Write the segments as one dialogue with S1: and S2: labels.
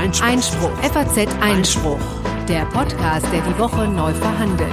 S1: Einspruch. FAZ Einspruch. Der Podcast, der die Woche neu verhandelt.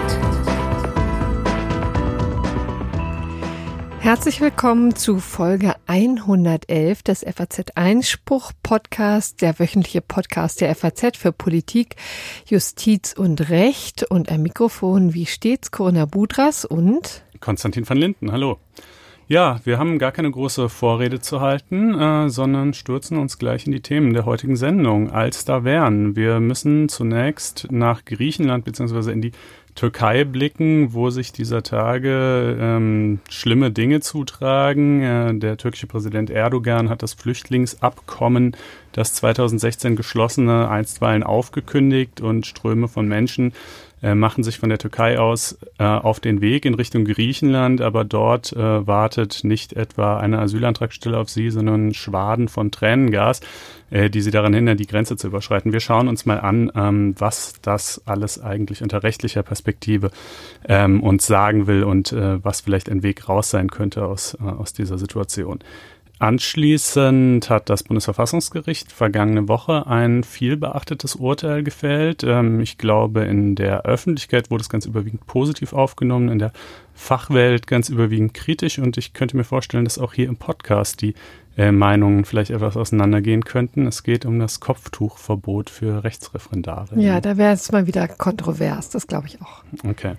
S2: Herzlich willkommen zu Folge 111 des FAZ Einspruch Podcast, der wöchentliche Podcast der FAZ für Politik, Justiz und Recht. Und am Mikrofon wie stets Corinna Budras und
S3: Konstantin van Linden. Hallo. Ja, wir haben gar keine große Vorrede zu halten, sondern stürzen uns gleich in die Themen der heutigen Sendung, als da wären. Wir müssen zunächst nach Griechenland bzw. in die Türkei blicken, wo sich dieser Tage schlimme Dinge zutragen. Der türkische Präsident Erdogan hat das Flüchtlingsabkommen, das 2016 geschlossene, einstweilen aufgekündigt und Ströme von Menschen machen sich von der Türkei aus auf den Weg in Richtung Griechenland, aber dort wartet nicht etwa eine Asylantragstelle auf sie, sondern Schwaden von Tränengas, die sie daran hindern, die Grenze zu überschreiten. Wir schauen uns mal an, was das alles eigentlich unter rechtlicher Perspektive uns sagen will und was vielleicht ein Weg raus sein könnte aus dieser Situation. Anschließend hat das Bundesverfassungsgericht vergangene Woche ein viel beachtetes Urteil gefällt. Ich glaube, in der Öffentlichkeit wurde es ganz überwiegend positiv aufgenommen, in der Fachwelt ganz überwiegend kritisch und ich könnte mir vorstellen, dass auch hier im Podcast die Meinungen vielleicht etwas auseinandergehen könnten. Es geht um das Kopftuchverbot für Rechtsreferendare.
S2: Ja, da wäre es mal wieder kontrovers, das glaube ich auch.
S3: Okay.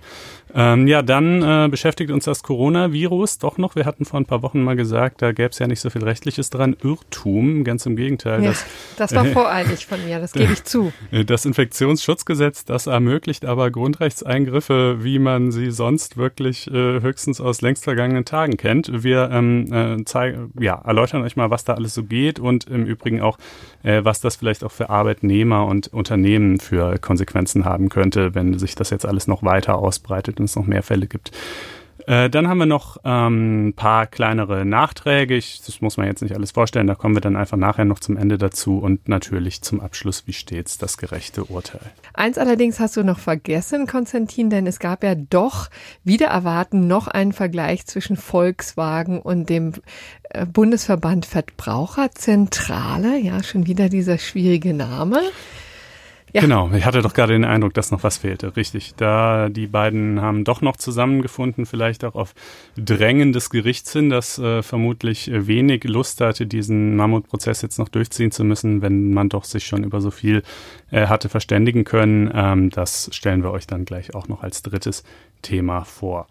S3: Dann beschäftigt uns das Coronavirus doch noch. Wir hatten vor ein paar Wochen mal gesagt, da gäbe es ja nicht so viel Rechtliches dran. Irrtum, ganz im Gegenteil.
S2: Ja, das war voreilig von mir, das gebe ich zu. Das
S3: Infektionsschutzgesetz, das ermöglicht aber Grundrechtseingriffe, wie man sie sonst wirklich höchstens aus längst vergangenen Tagen kennt. Wir erläutern euch mal, was da alles so geht und im Übrigen auch, was das vielleicht auch für Arbeitnehmer und Unternehmen für Konsequenzen haben könnte, wenn sich das jetzt alles noch weiter ausbreitet und es noch mehr Fälle gibt. Dann haben wir noch ein paar kleinere Nachträge. Das muss man jetzt nicht alles vorstellen, da kommen wir dann einfach nachher noch zum Ende dazu und natürlich zum Abschluss, wie stets, das gerechte Urteil.
S2: Eins allerdings hast du noch vergessen, Konstantin, denn es gab ja doch, wider Erwarten, noch einen Vergleich zwischen Volkswagen und dem Bundesverband Verbraucherzentrale. Ja, schon wieder dieser schwierige Name. Ja.
S3: Genau, ich hatte doch gerade den Eindruck, dass noch was fehlte. Richtig, da die beiden haben doch noch zusammengefunden, vielleicht auch auf Drängen des Gerichts hin, das vermutlich wenig Lust hatte, diesen Mammutprozess jetzt noch durchziehen zu müssen, wenn man doch sich schon über so viel hatte verständigen können. Das stellen wir euch dann gleich auch noch als drittes Thema vor.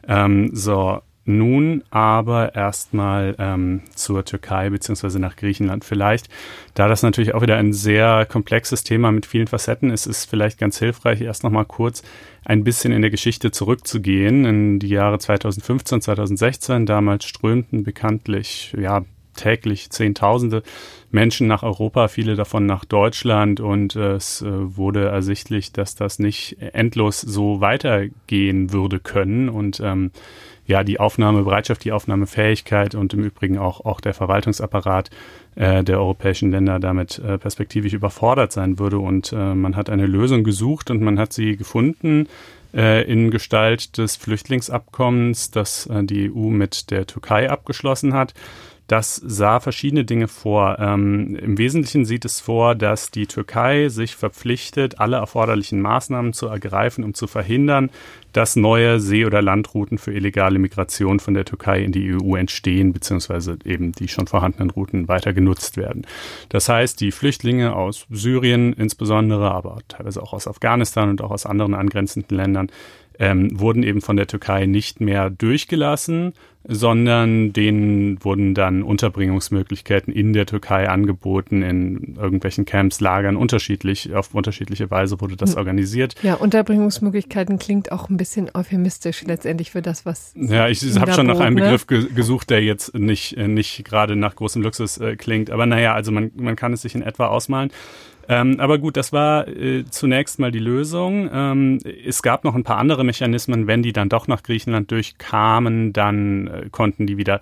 S3: Nun aber erstmal zur Türkei bzw. nach Griechenland vielleicht. Da das natürlich auch wieder ein sehr komplexes Thema mit vielen Facetten ist, ist vielleicht ganz hilfreich, erst noch mal kurz ein bisschen in der Geschichte zurückzugehen. In die Jahre 2015, 2016, damals strömten bekanntlich täglich Zehntausende Menschen nach Europa, viele davon nach Deutschland und es wurde ersichtlich, dass das nicht endlos so weitergehen würde können und die Aufnahmebereitschaft, die Aufnahmefähigkeit und im Übrigen auch der Verwaltungsapparat der europäischen Länder damit perspektivisch überfordert sein würde. Und man hat eine Lösung gesucht und man hat sie gefunden in Gestalt des Flüchtlingsabkommens, das die EU mit der Türkei abgeschlossen hat. Das sah verschiedene Dinge vor. Im Wesentlichen sieht es vor, dass die Türkei sich verpflichtet, alle erforderlichen Maßnahmen zu ergreifen, um zu verhindern, dass neue See- oder Landrouten für illegale Migration von der Türkei in die EU entstehen, beziehungsweise eben die schon vorhandenen Routen weiter genutzt werden. Das heißt, die Flüchtlinge aus Syrien insbesondere, aber teilweise auch aus Afghanistan und auch aus anderen angrenzenden Ländern, wurden eben von der Türkei nicht mehr durchgelassen, sondern denen wurden dann Unterbringungsmöglichkeiten in der Türkei angeboten, in irgendwelchen Camps, Lagern, auf unterschiedliche Weise wurde das organisiert.
S2: Ja, Unterbringungsmöglichkeiten klingt auch ein bisschen euphemistisch letztendlich für das, was
S3: Ja, ich habe schon nach einem Begriff gesucht, der jetzt nicht gerade nach großem Luxus klingt, aber also man kann es sich in etwa ausmalen. Aber gut, das war zunächst mal die Lösung. Es gab noch ein paar andere Mechanismen. Wenn die dann doch nach Griechenland durchkamen, dann konnten die wieder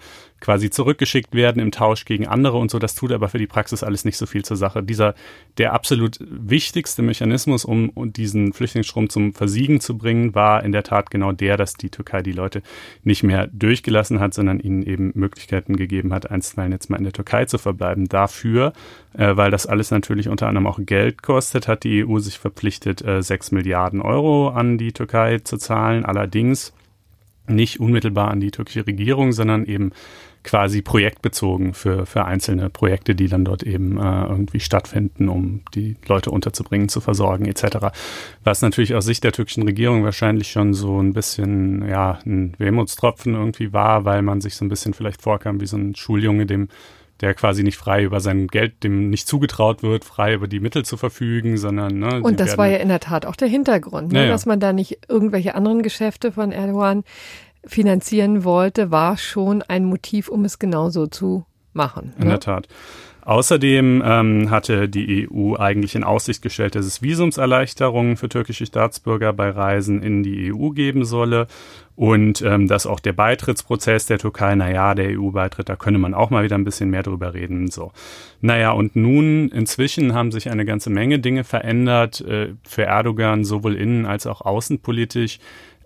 S3: quasi zurückgeschickt werden im Tausch gegen andere und so. Das tut aber für die Praxis alles nicht so viel zur Sache. Der absolut wichtigste Mechanismus, um diesen Flüchtlingsstrom zum Versiegen zu bringen, war in der Tat genau dass die Türkei die Leute nicht mehr durchgelassen hat, sondern ihnen eben Möglichkeiten gegeben hat, einstweilen jetzt mal in der Türkei zu verbleiben. Dafür, weil das alles natürlich unter anderem auch Geld kostet, hat die EU sich verpflichtet, 6 Milliarden Euro an die Türkei zu zahlen. Allerdings nicht unmittelbar an die türkische Regierung, sondern eben quasi projektbezogen für einzelne Projekte, die dann dort eben irgendwie stattfinden, um die Leute unterzubringen, zu versorgen etc. Was natürlich aus Sicht der türkischen Regierung wahrscheinlich schon so ein bisschen ein Wermutstropfen irgendwie war, weil man sich so ein bisschen vielleicht vorkam wie so ein Schuljunge, der quasi nicht frei über sein Geld, dem nicht zugetraut wird, frei über die Mittel zu verfügen, sondern...
S2: Und das war ja in der Tat auch der Hintergrund, dass man da nicht irgendwelche anderen Geschäfte von Erdogan finanzieren wollte, war schon ein Motiv, um es genauso zu machen.
S3: In der Tat. Außerdem hatte die EU eigentlich in Aussicht gestellt, dass es Visumserleichterungen für türkische Staatsbürger bei Reisen in die EU geben solle und dass auch der Beitrittsprozess der Türkei, der EU-Beitritt, da könne man auch mal wieder ein bisschen mehr drüber reden. So. Und nun inzwischen haben sich eine ganze Menge Dinge verändert für Erdogan, sowohl innen- als auch außenpolitisch.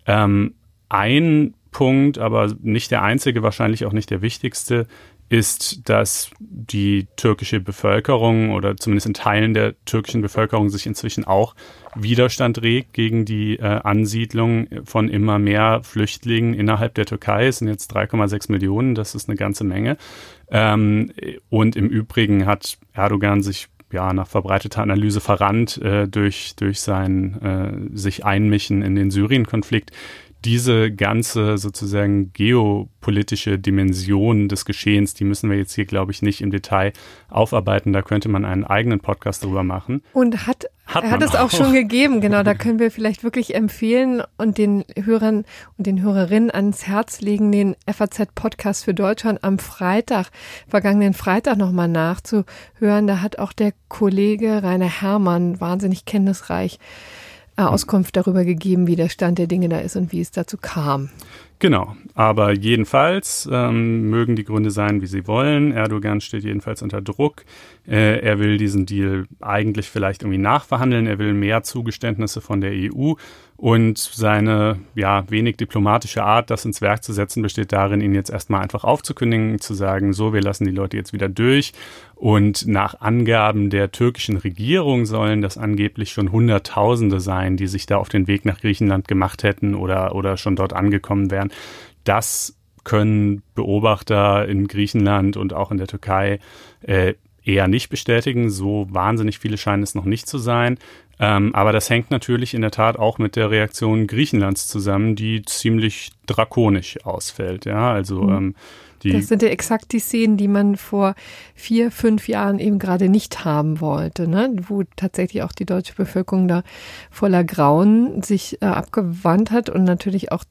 S3: Ein Punkt, aber nicht der einzige, wahrscheinlich auch nicht der wichtigste, ist, dass die türkische Bevölkerung oder zumindest in Teilen der türkischen Bevölkerung sich inzwischen auch Widerstand regt gegen die Ansiedlung von immer mehr Flüchtlingen innerhalb der Türkei. Es sind jetzt 3,6 Millionen, das ist eine ganze Menge. Und im Übrigen hat Erdogan sich nach verbreiteter Analyse verrannt durch sein sich Einmischen in den Syrien-Konflikt. Diese ganze sozusagen geopolitische Dimension des Geschehens, die müssen wir jetzt hier, glaube ich, nicht im Detail aufarbeiten. Da könnte man einen eigenen Podcast drüber machen.
S2: Und hat es auch schon gegeben, genau. Da können wir vielleicht wirklich empfehlen und den Hörern und den Hörerinnen ans Herz legen, den FAZ-Podcast für Deutschland am vergangenen Freitag nochmal nachzuhören. Da hat auch der Kollege Rainer Herrmann wahnsinnig kenntnisreich Auskunft darüber gegeben, wie der Stand der Dinge da ist und wie es dazu kam.
S3: Genau, aber jedenfalls mögen die Gründe sein, wie sie wollen. Erdogan steht jedenfalls unter Druck. Er will diesen Deal eigentlich vielleicht irgendwie nachverhandeln. Er will mehr Zugeständnisse von der EU. Und seine wenig diplomatische Art, das ins Werk zu setzen, besteht darin, ihn jetzt erstmal einfach aufzukündigen, zu sagen, so, wir lassen die Leute jetzt wieder durch. Und nach Angaben der türkischen Regierung sollen das angeblich schon Hunderttausende sein, die sich da auf den Weg nach Griechenland gemacht hätten oder schon dort angekommen wären. Das können Beobachter in Griechenland und auch in der Türkei eher nicht bestätigen. So wahnsinnig viele scheinen es noch nicht zu sein. Aber das hängt natürlich in der Tat auch mit der Reaktion Griechenlands zusammen, die ziemlich drakonisch ausfällt. Ja, also
S2: das sind ja exakt die Szenen, die man vor 4-5 Jahren eben gerade nicht haben wollte, ne? Wo tatsächlich auch die deutsche Bevölkerung da voller Grauen sich abgewandt hat und natürlich auch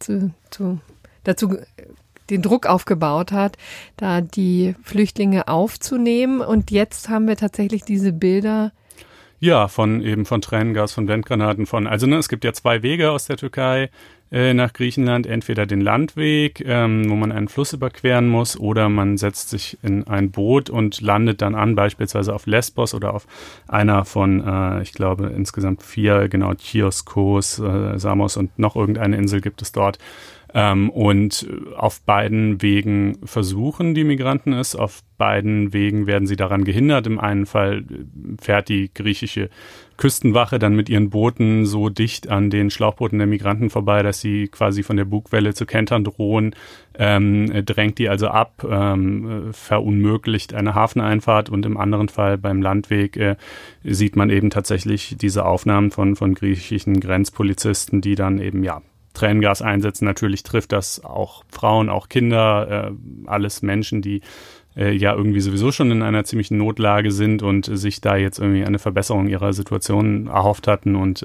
S2: dazu den Druck aufgebaut hat, da die Flüchtlinge aufzunehmen. Und jetzt haben wir tatsächlich diese Bilder.
S3: Ja, von Tränengas, von Blendgranaten, es gibt ja 2 Wege aus der Türkei nach Griechenland, entweder den Landweg, wo man einen Fluss überqueren muss, oder man setzt sich in ein Boot und landet dann beispielsweise auf Lesbos oder auf einer von, ich glaube, insgesamt 4, Chios, Kos, Samos und noch irgendeine Insel gibt es dort. Und auf beiden Wegen versuchen die Migranten es, auf beiden Wegen werden sie daran gehindert. Im einen Fall fährt die griechische Küstenwache dann mit ihren Booten so dicht an den Schlauchbooten der Migranten vorbei, dass sie quasi von der Bugwelle zu kentern drohen, drängt die also ab, verunmöglicht eine Hafeneinfahrt, und im anderen Fall beim Landweg sieht man eben tatsächlich diese Aufnahmen von griechischen Grenzpolizisten, die dann eben Tränengas einsetzen. Natürlich trifft das auch Frauen, auch Kinder, alles Menschen, die irgendwie sowieso schon in einer ziemlichen Notlage sind und sich da jetzt irgendwie eine Verbesserung ihrer Situation erhofft hatten und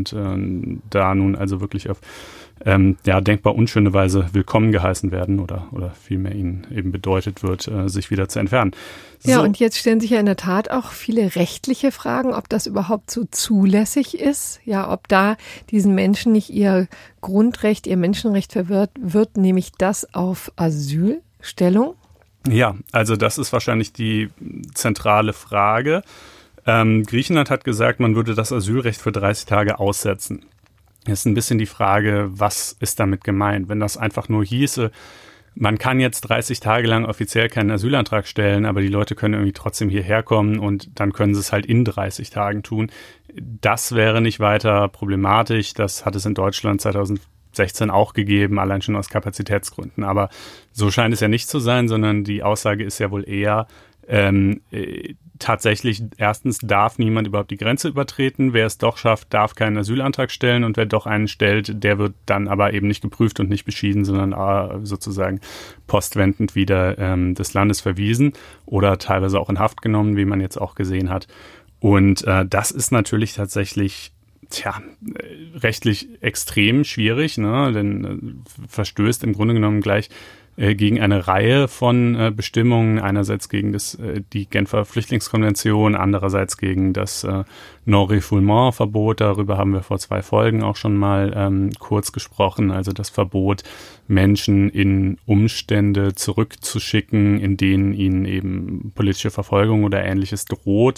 S3: da nun also wirklich auf denkbar unschöne Weise willkommen geheißen werden oder vielmehr ihnen eben bedeutet wird, sich wieder zu entfernen.
S2: Ja, und jetzt stellen sich ja in der Tat auch viele rechtliche Fragen, ob das überhaupt so zulässig ist, ob da diesen Menschen nicht ihr Grundrecht, ihr Menschenrecht verwehrt wird, nämlich das auf Asylstellung.
S3: Ja, also das ist wahrscheinlich die zentrale Frage. Griechenland hat gesagt, man würde das Asylrecht für 30 Tage aussetzen. Jetzt ist ein bisschen die Frage, was ist damit gemeint? Wenn das einfach nur hieße, man kann jetzt 30 Tage lang offiziell keinen Asylantrag stellen, aber die Leute können irgendwie trotzdem hierher kommen und dann können sie es halt in 30 Tagen tun. Das wäre nicht weiter problematisch. Das hat es in Deutschland 2016 auch gegeben, allein schon aus Kapazitätsgründen. Aber so scheint es ja nicht zu sein, sondern die Aussage ist ja wohl eher, tatsächlich, erstens darf niemand überhaupt die Grenze übertreten. Wer es doch schafft, darf keinen Asylantrag stellen und wer doch einen stellt, der wird dann aber eben nicht geprüft und nicht beschieden, sondern sozusagen postwendend wieder des Landes verwiesen oder teilweise auch in Haft genommen, wie man jetzt auch gesehen hat. Und das ist natürlich tatsächlich rechtlich extrem schwierig, ne? Denn verstößt im Grunde genommen gleich gegen eine Reihe von Bestimmungen, einerseits gegen die Genfer Flüchtlingskonvention, andererseits gegen das Non-Refoulement-Verbot, darüber haben wir vor 2 Folgen auch schon mal kurz gesprochen, also das Verbot, Menschen in Umstände zurückzuschicken, in denen ihnen eben politische Verfolgung oder Ähnliches droht.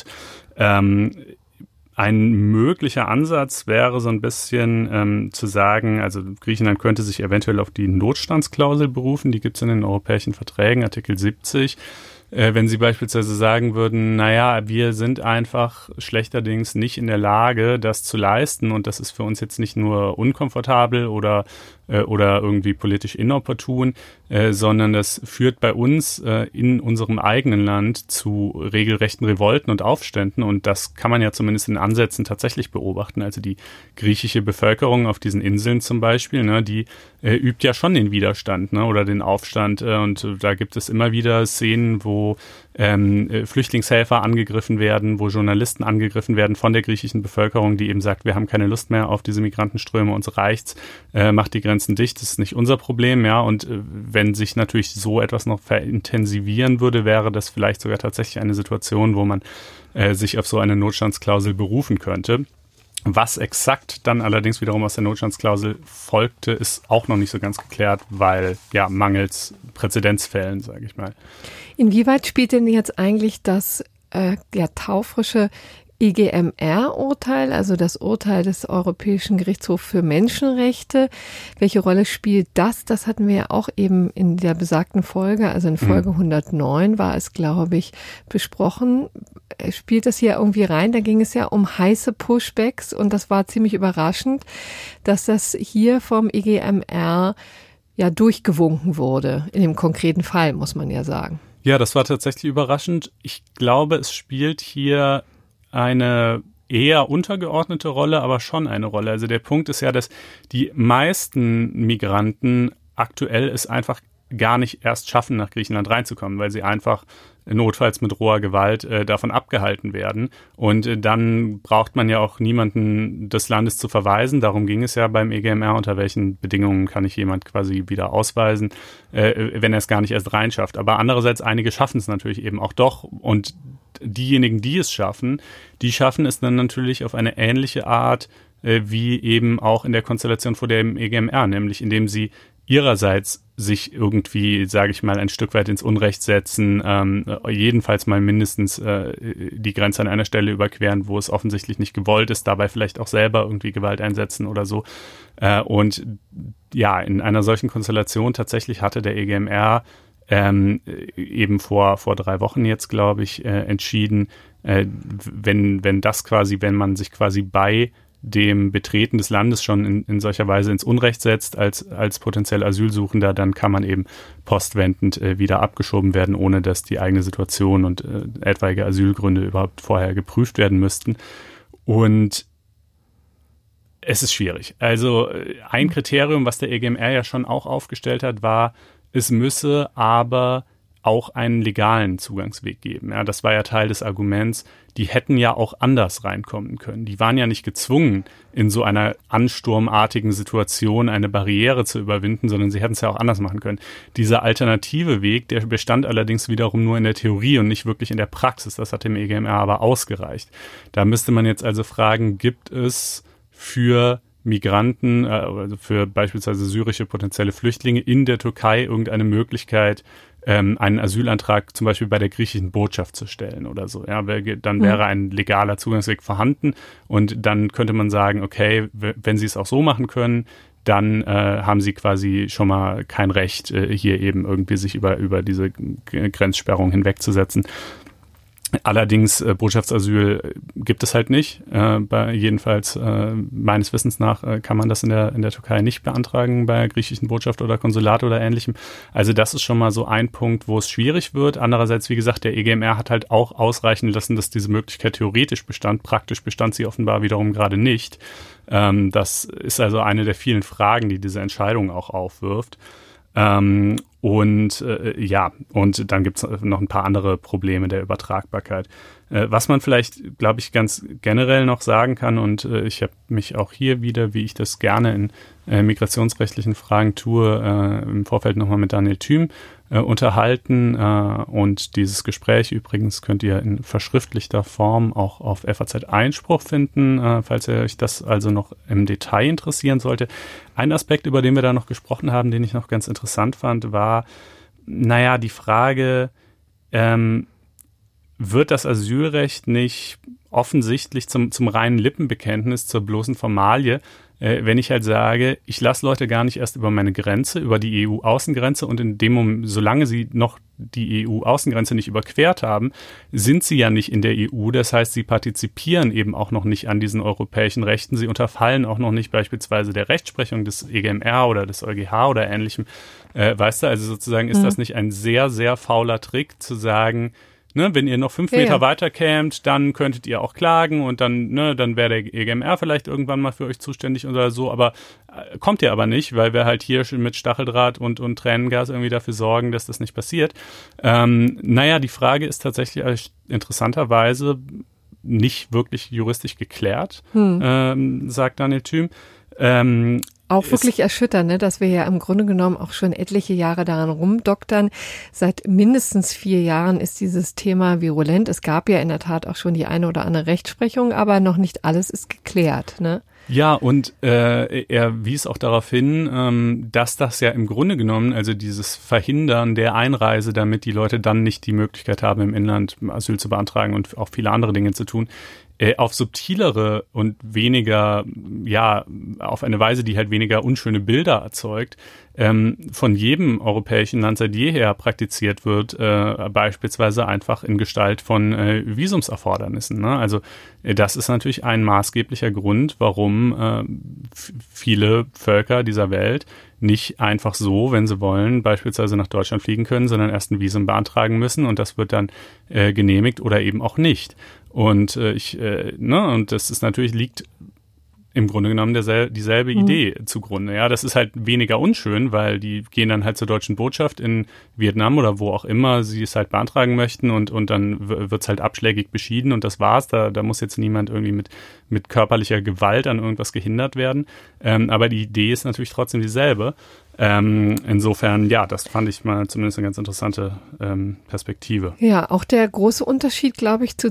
S3: Ein möglicher Ansatz wäre so ein bisschen zu sagen, also Griechenland könnte sich eventuell auf die Notstandsklausel berufen, die gibt es in den europäischen Verträgen, Artikel 70. Wenn sie beispielsweise sagen würden, naja, wir sind einfach schlechterdings nicht in der Lage, das zu leisten und das ist für uns jetzt nicht nur unkomfortabel oder irgendwie politisch inopportun, sondern das führt bei uns in unserem eigenen Land zu regelrechten Revolten und Aufständen und das kann man ja zumindest in Ansätzen tatsächlich beobachten. Also die griechische Bevölkerung auf diesen Inseln zum Beispiel, ne, die übt ja schon den Widerstand, ne, oder den Aufstand und da gibt es immer wieder Szenen, wo Flüchtlingshelfer angegriffen werden, wo Journalisten angegriffen werden von der griechischen Bevölkerung, die eben sagt, wir haben keine Lust mehr auf diese Migrantenströme, uns reicht's, macht die Grenzen dicht, das ist nicht unser Problem, ja, und wenn sich natürlich so etwas noch verintensivieren würde, wäre das vielleicht sogar tatsächlich eine Situation, wo man sich auf so eine Notstandsklausel berufen könnte. Was exakt dann allerdings wiederum aus der Notstandsklausel folgte, ist auch noch nicht so ganz geklärt, weil ja mangels Präzedenzfällen, sage ich mal.
S2: Inwieweit spielt denn jetzt eigentlich das taufrische EGMR-Urteil, also das Urteil des Europäischen Gerichtshofs für Menschenrechte, welche Rolle spielt das? Das hatten wir ja auch eben in der besagten Folge, also in Folge 109 war es, glaube ich, besprochen. Spielt das hier irgendwie rein? Da ging es ja um heiße Pushbacks und das war ziemlich überraschend, dass das hier vom EGMR ja durchgewunken wurde, in dem konkreten Fall, muss man ja sagen.
S3: Ja, das war tatsächlich überraschend. Ich glaube, es spielt hier eine eher untergeordnete Rolle, aber schon eine Rolle. Also der Punkt ist ja, dass die meisten Migranten aktuell es einfach gar nicht erst schaffen, nach Griechenland reinzukommen, weil sie einfach notfalls mit roher Gewalt davon abgehalten werden. Und dann braucht man ja auch niemanden des Landes zu verweisen. Darum ging es ja beim EGMR. Unter welchen Bedingungen kann ich jemand quasi wieder ausweisen, wenn er es gar nicht erst reinschafft. Aber andererseits, einige schaffen es natürlich eben auch doch. Und diejenigen, die es schaffen, die schaffen es dann natürlich auf eine ähnliche Art, wie eben auch in der Konstellation vor dem EGMR, nämlich indem sie ihrerseits sich irgendwie, sage ich mal, ein Stück weit ins Unrecht setzen, jedenfalls mal mindestens die Grenze an einer Stelle überqueren, wo es offensichtlich nicht gewollt ist, dabei vielleicht auch selber irgendwie Gewalt einsetzen oder so. Und ja, in einer solchen Konstellation tatsächlich hatte der EGMR eben vor 3 Wochen jetzt, glaube ich, entschieden, wenn man sich quasi bei dem Betreten des Landes schon in solcher Weise ins Unrecht setzt als potenziell Asylsuchender, dann kann man eben postwendend wieder abgeschoben werden, ohne dass die eigene Situation und etwaige Asylgründe überhaupt vorher geprüft werden müssten. Und es ist schwierig. Also ein Kriterium, was der EGMR ja schon auch aufgestellt hat, war, es müsse aber auch einen legalen Zugangsweg geben. Ja, das war ja Teil des Arguments. Die hätten ja auch anders reinkommen können. Die waren ja nicht gezwungen, in so einer ansturmartigen Situation eine Barriere zu überwinden, sondern sie hätten es ja auch anders machen können. Dieser alternative Weg, der bestand allerdings wiederum nur in der Theorie und nicht wirklich in der Praxis. Das hat dem EGMR aber ausgereicht. Da müsste man jetzt also fragen, gibt es für Migranten, also für beispielsweise syrische potenzielle Flüchtlinge in der Türkei irgendeine Möglichkeit, einen Asylantrag zum Beispiel bei der griechischen Botschaft zu stellen oder so. Ja, dann wäre ein legaler Zugangsweg vorhanden und dann könnte man sagen, okay, wenn Sie es auch so machen können, dann haben Sie quasi schon mal kein Recht, hier eben irgendwie sich über diese Grenzsperrung hinwegzusetzen. Allerdings Botschaftsasyl gibt es halt nicht. Jedenfalls meines Wissens nach kann man das in der Türkei nicht beantragen bei griechischen Botschaft oder Konsulat oder Ähnlichem. Also das ist schon mal so ein Punkt, wo es schwierig wird. Andererseits, wie gesagt, der EGMR hat halt auch ausreichen lassen, dass diese Möglichkeit theoretisch bestand. Praktisch bestand sie offenbar wiederum gerade nicht. Das ist also eine der vielen Fragen, die diese Entscheidung auch aufwirft. Und dann gibt es noch ein paar andere Probleme der Übertragbarkeit. Was man vielleicht, glaube ich, ganz generell noch sagen kann, und ich habe mich auch hier wieder, wie ich das gerne in migrationsrechtlichen Fragen tue, im Vorfeld nochmal mit Daniel Thüm unterhalten. Und dieses Gespräch übrigens könnt ihr in verschriftlichter Form auch auf FAZ Einspruch finden, falls ihr euch das also noch im Detail interessieren sollte. Ein Aspekt, über den wir da noch gesprochen haben, den ich noch ganz interessant fand, war, die Frage, wird das Asylrecht nicht offensichtlich zum reinen Lippenbekenntnis, zur bloßen Formalie, wenn ich halt sage, ich lasse Leute gar nicht erst über meine Grenze, über die EU-Außengrenze und in dem Moment, solange sie noch die EU-Außengrenze nicht überquert haben, sind sie ja nicht in der EU. Das heißt, sie partizipieren eben auch noch nicht an diesen europäischen Rechten. Sie unterfallen auch noch nicht beispielsweise der Rechtsprechung des EGMR oder des EuGH oder Ähnlichem. Also sozusagen ist das nicht ein sehr, sehr fauler Trick zu sagen, wenn ihr noch 5 Meter weiter kämt, dann könntet ihr auch klagen und dann wäre der EGMR vielleicht irgendwann mal für euch zuständig oder so, aber kommt ihr aber nicht, weil wir halt hier mit Stacheldraht und Tränengas irgendwie dafür sorgen, dass das nicht passiert. Die Frage ist tatsächlich interessanterweise nicht wirklich juristisch geklärt, sagt Daniel Thüm.
S2: Auch wirklich erschütternd, ne, dass wir ja im Grunde genommen auch schon etliche Jahre daran rumdoktern. Seit mindestens 4 Jahren ist dieses Thema virulent. Es gab ja in der Tat auch schon die eine oder andere Rechtsprechung, aber noch nicht alles ist geklärt, ne?
S3: Ja, und er wies auch darauf hin, dass das ja im Grunde genommen, also dieses Verhindern der Einreise, damit die Leute dann nicht die Möglichkeit haben, im Inland Asyl zu beantragen und auch viele andere Dinge zu tun, auf subtilere und weniger, auf eine Weise, die halt weniger unschöne Bilder erzeugt, von jedem europäischen Land seit jeher praktiziert wird, beispielsweise einfach in Gestalt von Visumserfordernissen. Ne? Also das ist natürlich ein maßgeblicher Grund, warum viele Völker dieser Welt nicht einfach so, wenn sie wollen, beispielsweise nach Deutschland fliegen können, sondern erst ein Visum beantragen müssen und das wird dann genehmigt oder eben auch nicht. Und und das ist natürlich, liegt im Grunde genommen dieselbe Idee zugrunde. Ja, das ist halt weniger unschön, weil die gehen dann halt zur deutschen Botschaft in Vietnam oder wo auch immer sie es halt beantragen möchten und dann wird's halt abschlägig beschieden und das war's. Da muss jetzt niemand irgendwie mit körperlicher Gewalt an irgendwas gehindert werden. Aber die Idee ist natürlich trotzdem dieselbe. Insofern, das fand ich mal zumindest eine ganz interessante Perspektive.
S2: Ja, auch der große Unterschied, glaube ich, zu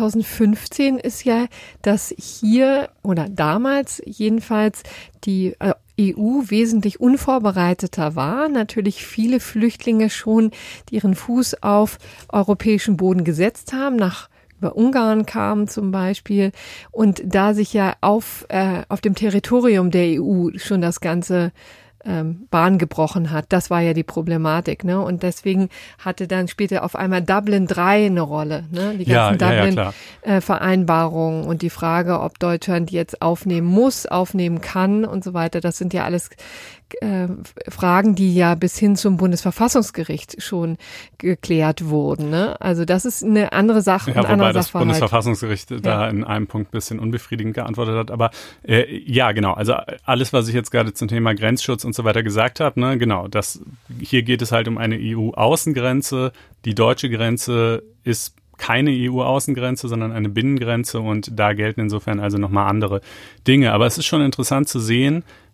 S2: 2015 ist ja, dass hier oder damals jedenfalls die EU wesentlich unvorbereiteter war. Natürlich viele Flüchtlinge schon, die ihren Fuß auf europäischen Boden gesetzt haben, über Ungarn kamen zum Beispiel und da sich ja auf dem Territorium der EU schon das ganze Bahn gebrochen hat. Das war ja die Problematik, ne? Und deswegen hatte dann später auf einmal Dublin 3 eine Rolle, ne? Die ganzen Dublin-Vereinbarungen und die Frage, ob Deutschland jetzt aufnehmen muss, aufnehmen kann und so weiter. Das sind ja alles Fragen, die ja bis hin zum Bundesverfassungsgericht schon geklärt wurden, ne? Also das ist eine andere Sache.
S3: Ja, wobei das Bundesverfassungsgericht da in einem Punkt ein bisschen unbefriedigend geantwortet hat. Aber genau. Also alles, was ich jetzt gerade zum Thema Grenzschutz und so weiter gesagt habe, ne, genau. Hier geht es halt um eine EU-Außengrenze. Die deutsche Grenze ist keine EU-Außengrenze, sondern eine Binnengrenze und da gelten insofern also nochmal andere Dinge. Aber es ist schon interessant zu sehen,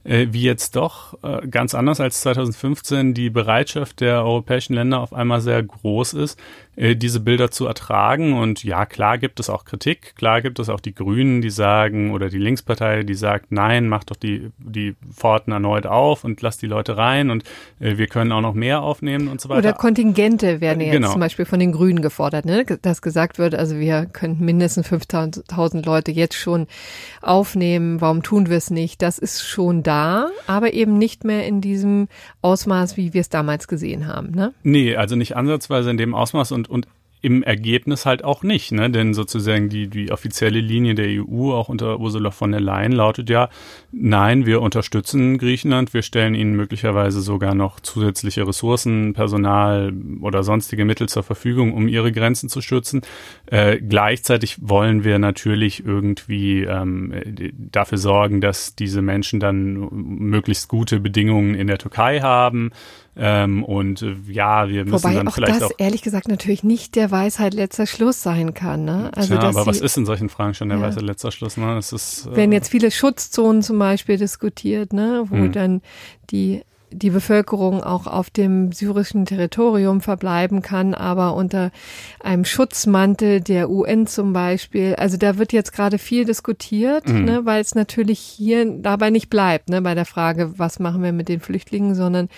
S3: wie jetzt doch ganz anders als 2015 die Bereitschaft der europäischen Länder auf einmal sehr groß ist, diese Bilder zu ertragen. Und ja, klar gibt es auch Kritik, klar gibt es auch die Grünen, die sagen, oder die Linkspartei, die sagt, nein, mach doch die Pforten erneut auf und lass die Leute rein und wir können auch noch mehr aufnehmen und so weiter.
S2: Oder Kontingente werden jetzt
S3: genau.
S2: Zum Beispiel von den Grünen gefordert, ne? Dass gesagt wird, also wir könnten mindestens 5.000 Leute jetzt schon aufnehmen, warum tun wir es nicht? Das ist schon da, aber eben nicht mehr in diesem Ausmaß, wie wir es damals gesehen haben, ne?
S3: Nee, also nicht ansatzweise in dem Ausmaß und im Ergebnis halt auch nicht, ne? Denn sozusagen die offizielle Linie der EU, auch unter Ursula von der Leyen, lautet ja, nein, wir unterstützen Griechenland, wir stellen ihnen möglicherweise sogar noch zusätzliche Ressourcen, Personal oder sonstige Mittel zur Verfügung, um ihre Grenzen zu schützen. Gleichzeitig wollen wir natürlich irgendwie dafür sorgen, dass diese Menschen dann möglichst gute Bedingungen in der Türkei haben. Wir müssen
S2: Wobei
S3: dann vielleicht auch
S2: ehrlich gesagt natürlich nicht der Weisheit letzter Schluss sein kann, ne? Also
S3: aber was ist in solchen Fragen schon der Weisheit letzter Schluss, ne? Es ist,
S2: werden jetzt viele Schutzzonen zum Beispiel diskutiert, ne? Wo dann die Bevölkerung auch auf dem syrischen Territorium verbleiben kann, aber unter einem Schutzmantel der UN zum Beispiel. Also da wird jetzt gerade viel diskutiert, ne, weil es natürlich hier dabei nicht bleibt, ne, bei der Frage, was machen wir mit den Flüchtlingen, sondern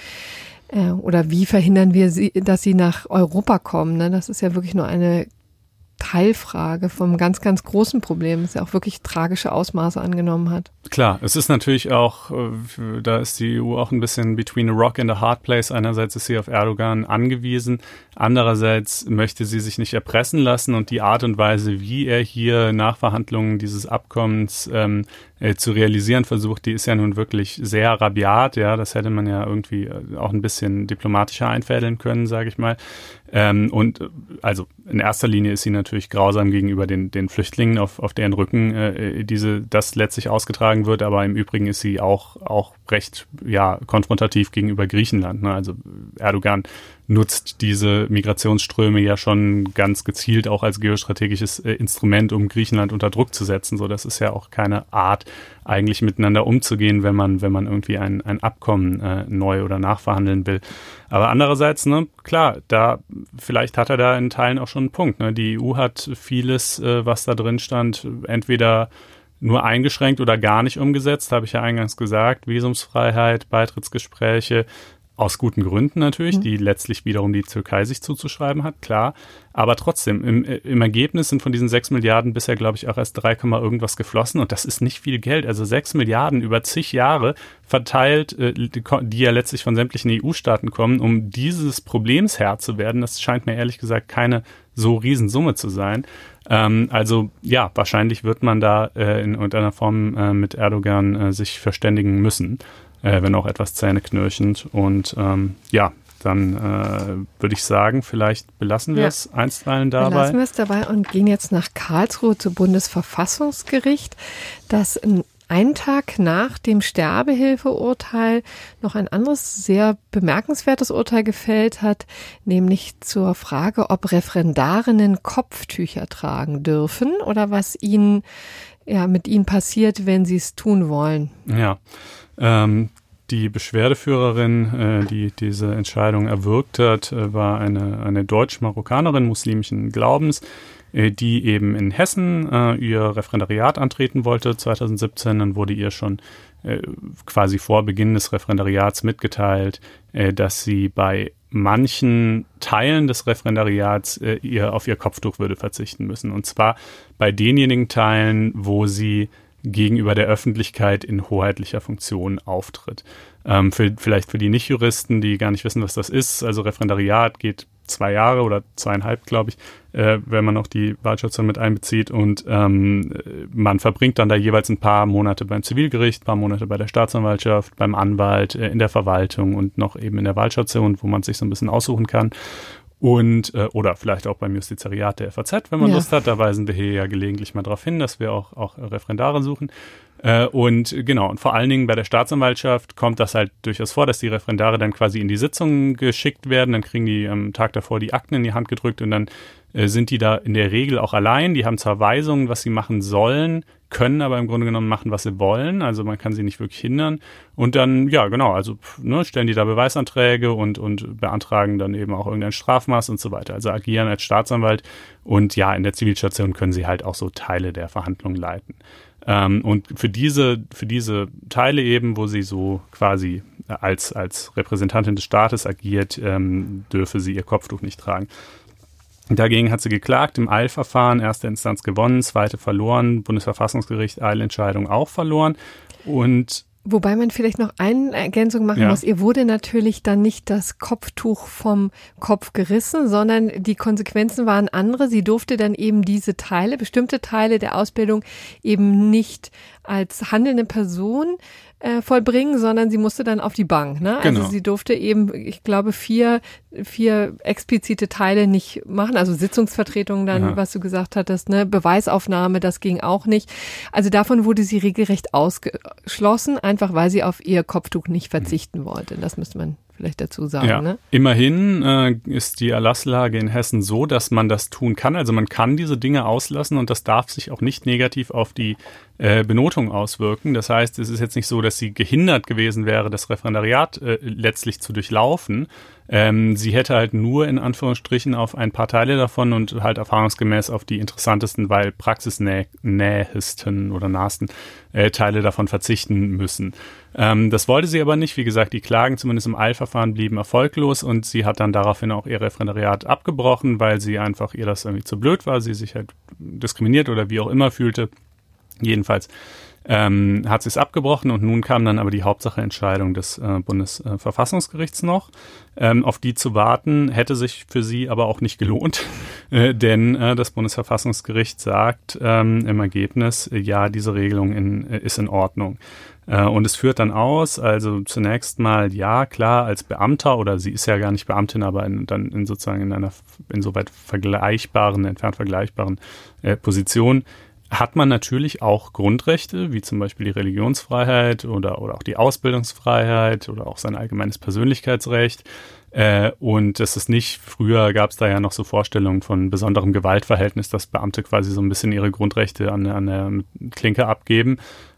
S2: oder wie verhindern wir sie, dass sie nach Europa kommen, ne? Das ist ja wirklich nur eine Teilfrage vom ganz, ganz großen Problem, das ja auch wirklich tragische Ausmaße angenommen hat.
S3: Klar, es ist natürlich auch, da ist die EU auch ein bisschen between a rock and a hard place. Einerseits ist sie auf Erdogan angewiesen, andererseits möchte sie sich nicht erpressen lassen und die Art und Weise, wie er hier Nachverhandlungen dieses Abkommens zu realisieren versucht, die ist ja nun wirklich sehr rabiat. Ja, das hätte man ja irgendwie auch ein bisschen diplomatischer einfädeln können, sage ich mal. Also in erster Linie ist sie natürlich grausam gegenüber den Flüchtlingen, auf deren Rücken das letztlich ausgetragen wird, aber im Übrigen ist sie auch recht konfrontativ gegenüber Griechenland, ne? Also Erdogan nutzt diese Migrationsströme ja schon ganz gezielt auch als geostrategisches Instrument, um Griechenland unter Druck zu setzen. So, das ist ja auch keine Art, eigentlich miteinander umzugehen, wenn man irgendwie ein Abkommen neu oder nachverhandeln will. Aber andererseits, ne, klar, vielleicht hat er da in Teilen auch schon einen Punkt. Ne? Die EU hat vieles, was da drin stand, entweder nur eingeschränkt oder gar nicht umgesetzt, habe ich ja eingangs gesagt. Visumsfreiheit, Beitrittsgespräche, aus guten Gründen natürlich, die letztlich wiederum die Türkei sich zuzuschreiben hat, klar. Aber trotzdem, im Ergebnis sind von diesen 6 Milliarden bisher, glaube ich, auch erst 3, irgendwas geflossen. Und das ist nicht viel Geld. Also 6 Milliarden über zig Jahre verteilt, die ja letztlich von sämtlichen EU-Staaten kommen, um dieses Problems Herr zu werden. Das scheint mir ehrlich gesagt keine so Riesensumme zu sein. Also ja, wahrscheinlich wird man da in irgendeiner Form mit Erdogan sich verständigen müssen. Wenn auch etwas zähneknirschend. Und dann würde ich sagen, vielleicht belassen wir es einstweilen dabei.
S2: Belassen wir es dabei und gehen jetzt nach Karlsruhe zum Bundesverfassungsgericht, das einen Tag nach dem Sterbehilfeurteil noch ein anderes sehr bemerkenswertes Urteil gefällt hat, nämlich zur Frage, ob Referendarinnen Kopftücher tragen dürfen oder was mit ihnen passiert, wenn sie es tun wollen.
S3: Ja. Die Beschwerdeführerin, die diese Entscheidung erwirkt hat, war eine Deutsch-Marokkanerin muslimischen Glaubens, die eben in Hessen ihr Referendariat antreten wollte 2017. Dann wurde ihr schon quasi vor Beginn des Referendariats mitgeteilt, dass sie bei manchen Teilen des Referendariats auf ihr Kopftuch würde verzichten müssen. Und zwar bei denjenigen Teilen, wo sie gegenüber der Öffentlichkeit in hoheitlicher Funktion auftritt. Vielleicht für die Nicht-Juristen, die gar nicht wissen, was das ist. Also Referendariat geht 2 Jahre oder 2,5, glaube ich, wenn man auch die Wahlstation mit einbezieht. Und man verbringt dann da jeweils ein paar Monate beim Zivilgericht, ein paar Monate bei der Staatsanwaltschaft, beim Anwalt, in der Verwaltung und noch eben in der Wahlstation, wo man sich so ein bisschen aussuchen kann. Und oder vielleicht auch beim Justizariat der FAZ, wenn man Lust hat. Da weisen wir hier ja gelegentlich mal darauf hin, dass wir auch Referendare suchen. Und vor allen Dingen bei der Staatsanwaltschaft kommt das halt durchaus vor, dass die Referendare dann quasi in die Sitzungen geschickt werden, dann kriegen die am Tag davor die Akten in die Hand gedrückt und dann sind die da in der Regel auch allein. Die haben zwar Weisungen, was sie machen sollen, können aber im Grunde genommen machen, was sie wollen. Also man kann sie nicht wirklich hindern. Und dann, stellen die da Beweisanträge und beantragen dann eben auch irgendein Strafmaß und so weiter. Also agieren als Staatsanwalt und in der Zivilstation können sie halt auch so Teile der Verhandlungen leiten. Und für diese Teile eben, wo sie so quasi als Repräsentantin des Staates agiert, dürfe sie ihr Kopftuch nicht tragen. Dagegen hat sie geklagt, im Eilverfahren, erste Instanz gewonnen, zweite verloren, Bundesverfassungsgericht, Eilentscheidung auch verloren. Und
S2: wobei man vielleicht noch eine Ergänzung machen muss. Ihr wurde natürlich dann nicht das Kopftuch vom Kopf gerissen, sondern die Konsequenzen waren andere. Sie durfte dann eben diese bestimmte Teile der Ausbildung eben nicht als handelnde Person vollbringen, sondern sie musste dann auf die Bank. Ne? Also sie durfte eben, ich glaube, vier explizite Teile nicht machen, also Sitzungsvertretung dann, was du gesagt hattest, ne? Beweisaufnahme, das ging auch nicht. Also davon wurde sie regelrecht ausgeschlossen, einfach weil sie auf ihr Kopftuch nicht verzichten wollte. Das müsste man vielleicht dazu sagen.
S3: Ja.
S2: Ne?
S3: Immerhin ist die Erlasslage in Hessen so, dass man das tun kann. Also man kann diese Dinge auslassen und das darf sich auch nicht negativ auf die Benotung auswirken. Das heißt, es ist jetzt nicht so, dass sie gehindert gewesen wäre, das Referendariat letztlich zu durchlaufen. Sie hätte halt nur in Anführungsstrichen auf ein paar Teile davon und halt erfahrungsgemäß auf die interessantesten, weil praxisnähesten oder nahsten Teile davon verzichten müssen. Das wollte sie aber nicht. Wie gesagt, die Klagen zumindest im Eilverfahren blieben erfolglos und sie hat dann daraufhin auch ihr Referendariat abgebrochen, weil sie einfach ihr das irgendwie zu blöd war, sie sich halt diskriminiert oder wie auch immer fühlte. Jedenfalls hat sie es abgebrochen und nun kam dann aber die Hauptsacheentscheidung des Bundesverfassungsgerichts noch. Auf die zu warten, hätte sich für sie aber auch nicht gelohnt, denn das Bundesverfassungsgericht sagt im Ergebnis, diese Regelung ist in Ordnung. Und es führt dann aus, also zunächst mal, klar, als Beamter, oder sie ist ja gar nicht Beamtin, aber sozusagen in einer insoweit entfernt vergleichbaren Position, hat man natürlich auch Grundrechte, wie zum Beispiel die Religionsfreiheit oder auch die Ausbildungsfreiheit oder auch sein allgemeines Persönlichkeitsrecht. Und das ist nicht, früher gab es da ja noch so Vorstellungen von besonderem Gewaltverhältnis, dass Beamte quasi so ein bisschen ihre Grundrechte an der Klinke abgeben.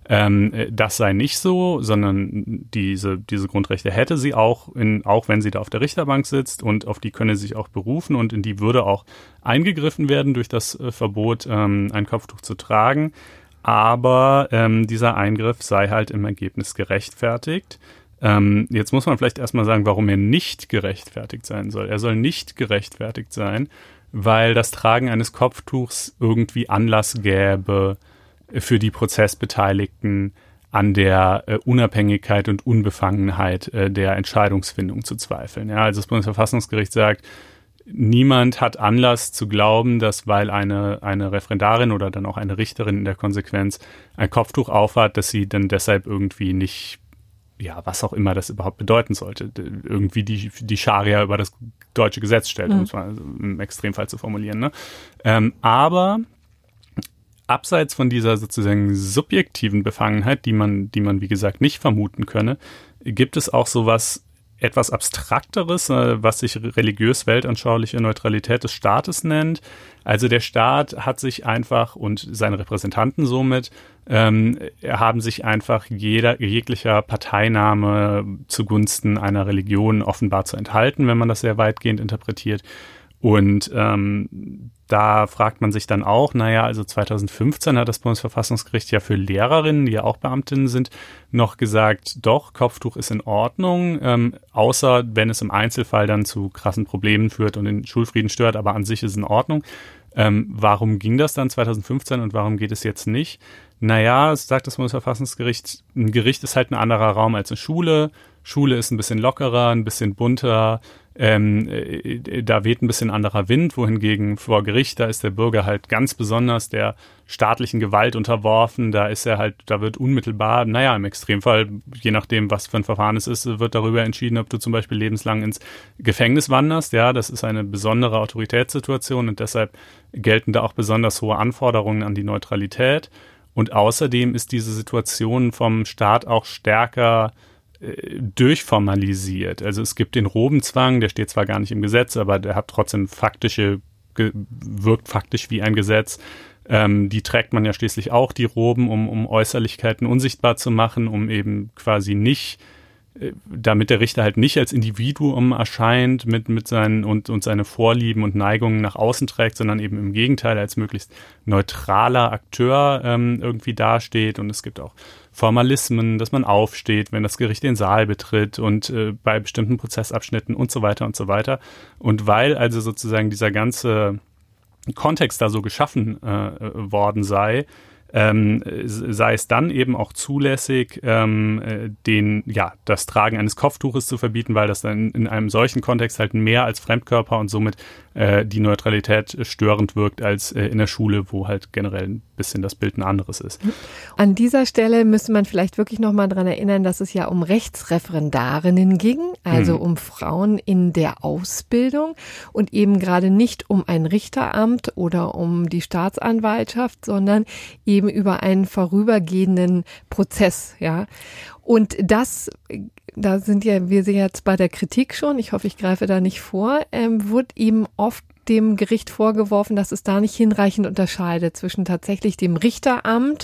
S3: Das sei nicht so, sondern diese Grundrechte hätte sie auch wenn sie da auf der Richterbank sitzt und auf die könne sie sich auch berufen und in die würde auch eingegriffen werden durch das Verbot, ein Kopftuch zu tragen. Aber dieser Eingriff sei halt im Ergebnis gerechtfertigt. Jetzt muss man vielleicht erstmal sagen, warum er nicht gerechtfertigt sein soll. Er soll nicht gerechtfertigt sein, weil das Tragen eines Kopftuchs irgendwie Anlass gäbe, für die Prozessbeteiligten an der Unabhängigkeit und Unbefangenheit der Entscheidungsfindung zu zweifeln. Ja, also das Bundesverfassungsgericht sagt, niemand hat Anlass zu glauben, dass weil eine Referendarin oder dann auch eine Richterin in der Konsequenz ein Kopftuch aufhat, dass sie dann deshalb irgendwie nicht, was auch immer das überhaupt bedeuten sollte, irgendwie die Scharia über das deutsche Gesetz stellt, um es mal im Extremfall zu formulieren. Ne? Aber abseits von dieser sozusagen subjektiven Befangenheit, die man wie gesagt nicht vermuten könne, gibt es auch sowas etwas Abstrakteres, was sich religiös-weltanschauliche Neutralität des Staates nennt. Also der Staat hat sich einfach und seine Repräsentanten somit haben sich einfach jeglicher Parteinahme zugunsten einer Religion offenbar zu enthalten, wenn man das sehr weitgehend interpretiert. Und da fragt man sich dann auch, also 2015 hat das Bundesverfassungsgericht ja für Lehrerinnen, die ja auch Beamtinnen sind, noch gesagt, doch, Kopftuch ist in Ordnung, außer wenn es im Einzelfall dann zu krassen Problemen führt und den Schulfrieden stört, aber an sich ist es in Ordnung. Warum ging das dann 2015 und warum geht es jetzt nicht? Es sagt das Bundesverfassungsgericht, ein Gericht ist halt ein anderer Raum als eine Schule. Schule ist ein bisschen lockerer, ein bisschen bunter, da weht ein bisschen anderer Wind, wohingegen vor Gericht, da ist der Bürger halt ganz besonders der staatlichen Gewalt unterworfen, da wird unmittelbar, im Extremfall, je nachdem, was für ein Verfahren es ist, wird darüber entschieden, ob du zum Beispiel lebenslang ins Gefängnis wanderst, das ist eine besondere Autoritätssituation und deshalb gelten da auch besonders hohe Anforderungen an die Neutralität. Und außerdem ist diese Situation vom Staat auch stärker durchformalisiert. Also es gibt den Robenzwang, der steht zwar gar nicht im Gesetz, aber der hat trotzdem wirkt faktisch wie ein Gesetz. Die trägt man ja schließlich auch, die Roben, um Äußerlichkeiten unsichtbar zu machen, um eben quasi nicht, damit der Richter halt nicht als Individuum erscheint mit seinen und seine Vorlieben und Neigungen nach außen trägt, sondern eben im Gegenteil als möglichst neutraler Akteur irgendwie dasteht. Und es gibt auch Formalismen, dass man aufsteht, wenn das Gericht den Saal betritt und bei bestimmten Prozessabschnitten und so weiter und so weiter. Und weil also sozusagen dieser ganze Kontext da so geschaffen worden sei es dann eben auch zulässig, das Tragen eines Kopftuches zu verbieten, weil das dann in einem solchen Kontext halt mehr als Fremdkörper und somit die Neutralität störend wirkt als in der Schule, wo halt generell ein bisschen das Bild ein anderes ist.
S2: An dieser Stelle müsste man vielleicht wirklich nochmal dran erinnern, dass es ja um Rechtsreferendarinnen ging, also um Frauen in der Ausbildung und eben gerade nicht um ein Richteramt oder um die Staatsanwaltschaft, sondern eben über einen vorübergehenden Prozess, ja. Und da sind wir sind jetzt bei der Kritik schon, ich hoffe, ich greife da nicht vor, wird eben oft dem Gericht vorgeworfen, dass es da nicht hinreichend unterscheidet zwischen tatsächlich dem Richteramt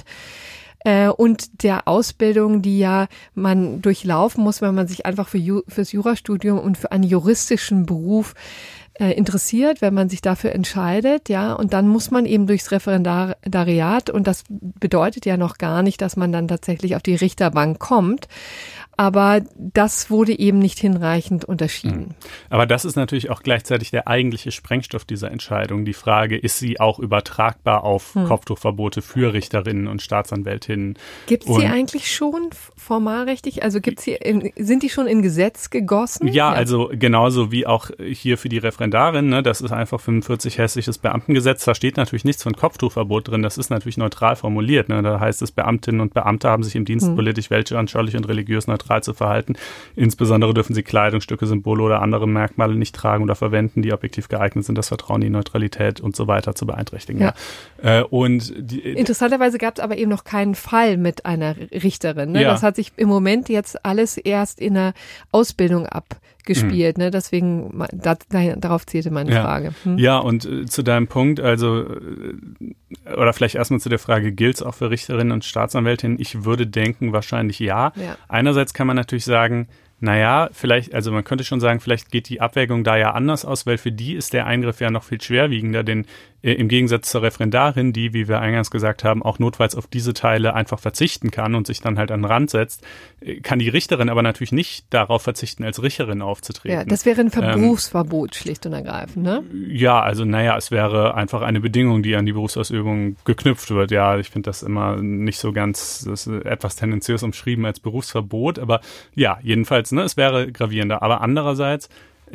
S2: und der Ausbildung, die ja man durchlaufen muss, wenn man sich einfach fürs Jurastudium und für einen juristischen Beruf interessiert, wenn man sich dafür entscheidet, ja, und dann muss man eben durchs Referendariat, und das bedeutet ja noch gar nicht, dass man dann tatsächlich auf die Richterbank kommt, aber das wurde eben nicht hinreichend unterschieden.
S3: Aber das ist natürlich auch gleichzeitig der eigentliche Sprengstoff dieser Entscheidung. Die Frage, ist sie auch übertragbar auf Kopftuchverbote für Richterinnen und Staatsanwältinnen?
S2: Gibt es die eigentlich schon formalrechtlich? Also sind die schon in Gesetz gegossen?
S3: Ja, also genauso wie auch hier für die Referendarin, ne, das ist einfach 45 hessisches Beamtengesetz. Da steht natürlich nichts von Kopftuchverbot drin. Das ist natürlich neutral formuliert. Ne? Da heißt es, Beamtinnen und Beamte haben sich im Dienst politisch, weltanschaulich und religiös neutral zu verhalten. Insbesondere dürfen sie Kleidungsstücke, Symbole oder andere Merkmale nicht tragen oder verwenden, die objektiv geeignet sind, das Vertrauen, die Neutralität und so weiter zu beeinträchtigen. Ja.
S2: Interessanterweise gab es aber eben noch keinen Fall mit einer Richterin. Ne?
S3: Ja.
S2: Das hat sich im Moment jetzt alles erst in der Ausbildung abgespielt. Ne? Deswegen, darauf zielte meine Frage.
S3: Ja, und zu deinem Punkt, also oder vielleicht erstmal zu der Frage, gilt es auch für Richterinnen und Staatsanwältinnen? Ich würde denken, wahrscheinlich ja. Einerseits kann man natürlich sagen, naja, vielleicht, also man könnte schon sagen, vielleicht geht die Abwägung da ja anders aus, weil für die ist der Eingriff ja noch viel schwerwiegender, denn im Gegensatz zur Referendarin, die, wie wir eingangs gesagt haben, auch notfalls auf diese Teile einfach verzichten kann und sich dann halt an den Rand setzt, kann die Richterin aber natürlich nicht darauf verzichten, als Richterin aufzutreten.
S2: Ja, das wäre ein Berufsverbot schlicht und ergreifend, ne?
S3: Ja, also naja, es wäre einfach eine Bedingung, die an die Berufsausübung geknüpft wird. Ja, ich finde das immer nicht so ganz, das ist etwas tendenziös umschrieben als Berufsverbot, aber ja, jedenfalls, ne, es wäre gravierender. Aber andererseits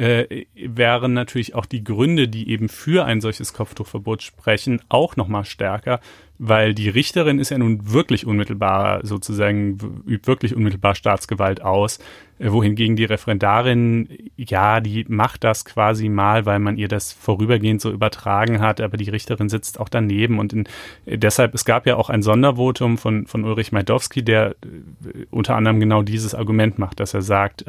S3: wären natürlich auch die Gründe, die eben für ein solches Kopftuchverbot sprechen, auch nochmal stärker, weil die Richterin ist ja nun wirklich unmittelbar, sozusagen, übt wirklich unmittelbar Staatsgewalt aus, wohingegen die Referendarin, ja, die macht das quasi mal, weil man ihr das vorübergehend so übertragen hat, aber die Richterin sitzt auch daneben und deshalb, es gab ja auch ein Sondervotum von Ulrich Meidowski, der unter anderem genau dieses Argument macht, dass er sagt,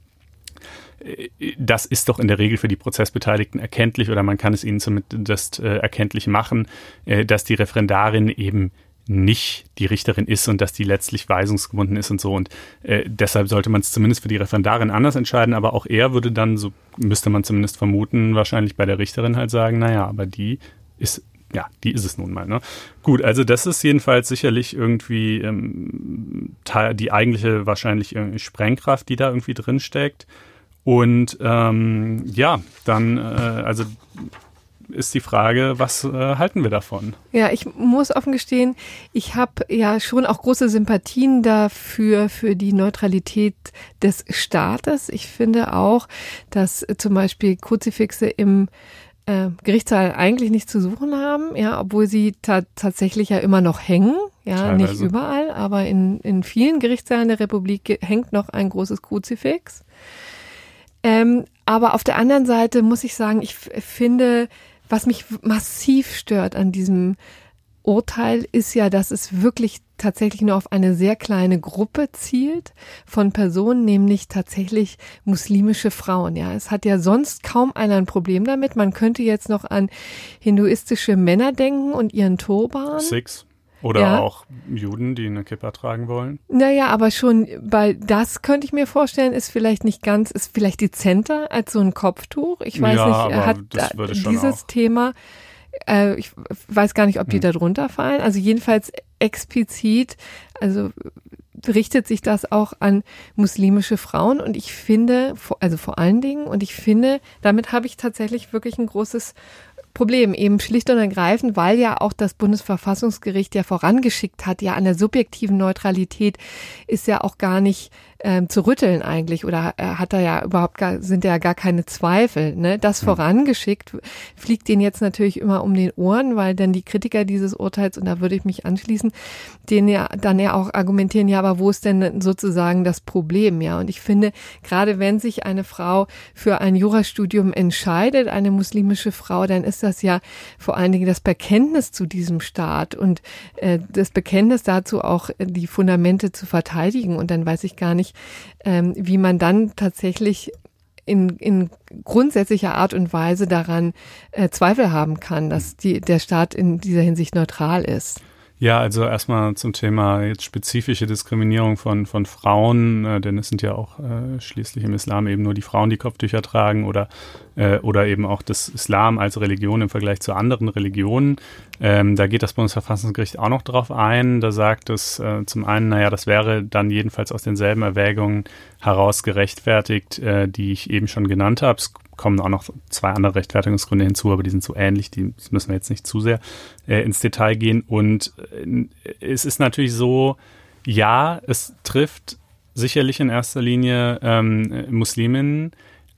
S3: das ist doch in der Regel für die Prozessbeteiligten erkenntlich oder man kann es ihnen zumindest erkenntlich machen, dass die Referendarin eben nicht die Richterin ist und dass die letztlich weisungsgebunden ist und so. Und deshalb sollte man es zumindest für die Referendarin anders entscheiden, aber auch er würde dann, so müsste man zumindest vermuten, wahrscheinlich bei der Richterin halt sagen, naja, aber die ist es nun mal. Ne? Gut, also das ist jedenfalls sicherlich irgendwie die eigentliche wahrscheinlich Sprengkraft, die da irgendwie drin steckt. Und dann also ist die Frage, was halten wir davon?
S2: Ja, ich muss offen gestehen, ich habe ja schon auch große Sympathien dafür, für die Neutralität des Staates. Ich finde auch, dass zum Beispiel Kruzifixe im Gerichtssaal eigentlich nichts zu suchen haben, ja, obwohl sie tatsächlich ja immer noch hängen. Ja, teilweise. Nicht überall, aber in vielen Gerichtssälen der Republik hängt noch ein großes Kruzifix. Aber auf der anderen Seite muss ich sagen, ich finde, was mich massiv stört an diesem Urteil ist ja, dass es wirklich tatsächlich nur auf eine sehr kleine Gruppe zielt von Personen, nämlich tatsächlich muslimische Frauen. Ja, es hat ja sonst kaum einer ein Problem damit. Man könnte jetzt noch an hinduistische Männer denken und ihren Turban.
S3: Sikhs. Oder auch Juden, die eine Kippa tragen wollen.
S2: Naja, aber schon das könnte ich mir vorstellen, ist vielleicht dezenter als so ein Kopftuch. Ich weiß nicht, hat dieses Thema, ich weiß gar nicht, ob die da drunter fallen. Also jedenfalls explizit, also richtet sich das auch an muslimische Frauen. Und ich finde, also vor allen Dingen, damit habe ich tatsächlich wirklich ein großes Problem, eben schlicht und ergreifend, weil ja auch das Bundesverfassungsgericht ja vorangeschickt hat, ja an der subjektiven Neutralität ist ja auch gar nicht zu rütteln eigentlich oder sind ja gar keine Zweifel. Ne? Das vorangeschickt fliegt denen jetzt natürlich immer um den Ohren, weil dann die Kritiker dieses Urteils, und da würde ich mich anschließen, denen ja dann ja auch argumentieren, ja, aber wo ist denn sozusagen das Problem? Ja, und ich finde, gerade wenn sich eine Frau für ein Jurastudium entscheidet, eine muslimische Frau, dann ist das ja vor allen Dingen das Bekenntnis zu diesem Staat und das Bekenntnis dazu auch die Fundamente zu verteidigen. Und dann weiß ich gar nicht, wie man dann tatsächlich in grundsätzlicher Art und Weise daran Zweifel haben kann, dass der Staat in dieser Hinsicht neutral ist.
S3: Ja, also erstmal zum Thema jetzt spezifische Diskriminierung von Frauen, denn es sind ja auch schließlich im Islam eben nur die Frauen, die Kopftücher tragen oder eben auch das Islam als Religion im Vergleich zu anderen Religionen. Da geht das Bundesverfassungsgericht auch noch drauf ein. Da sagt es zum einen, das wäre dann jedenfalls aus denselben Erwägungen heraus gerechtfertigt, die ich eben schon genannt habe. Es kommen auch noch 2 andere Rechtfertigungsgründe hinzu, aber die sind so ähnlich, das müssen wir jetzt nicht zu sehr ins Detail gehen. Und es ist natürlich so, ja, es trifft sicherlich in erster Linie Musliminnen,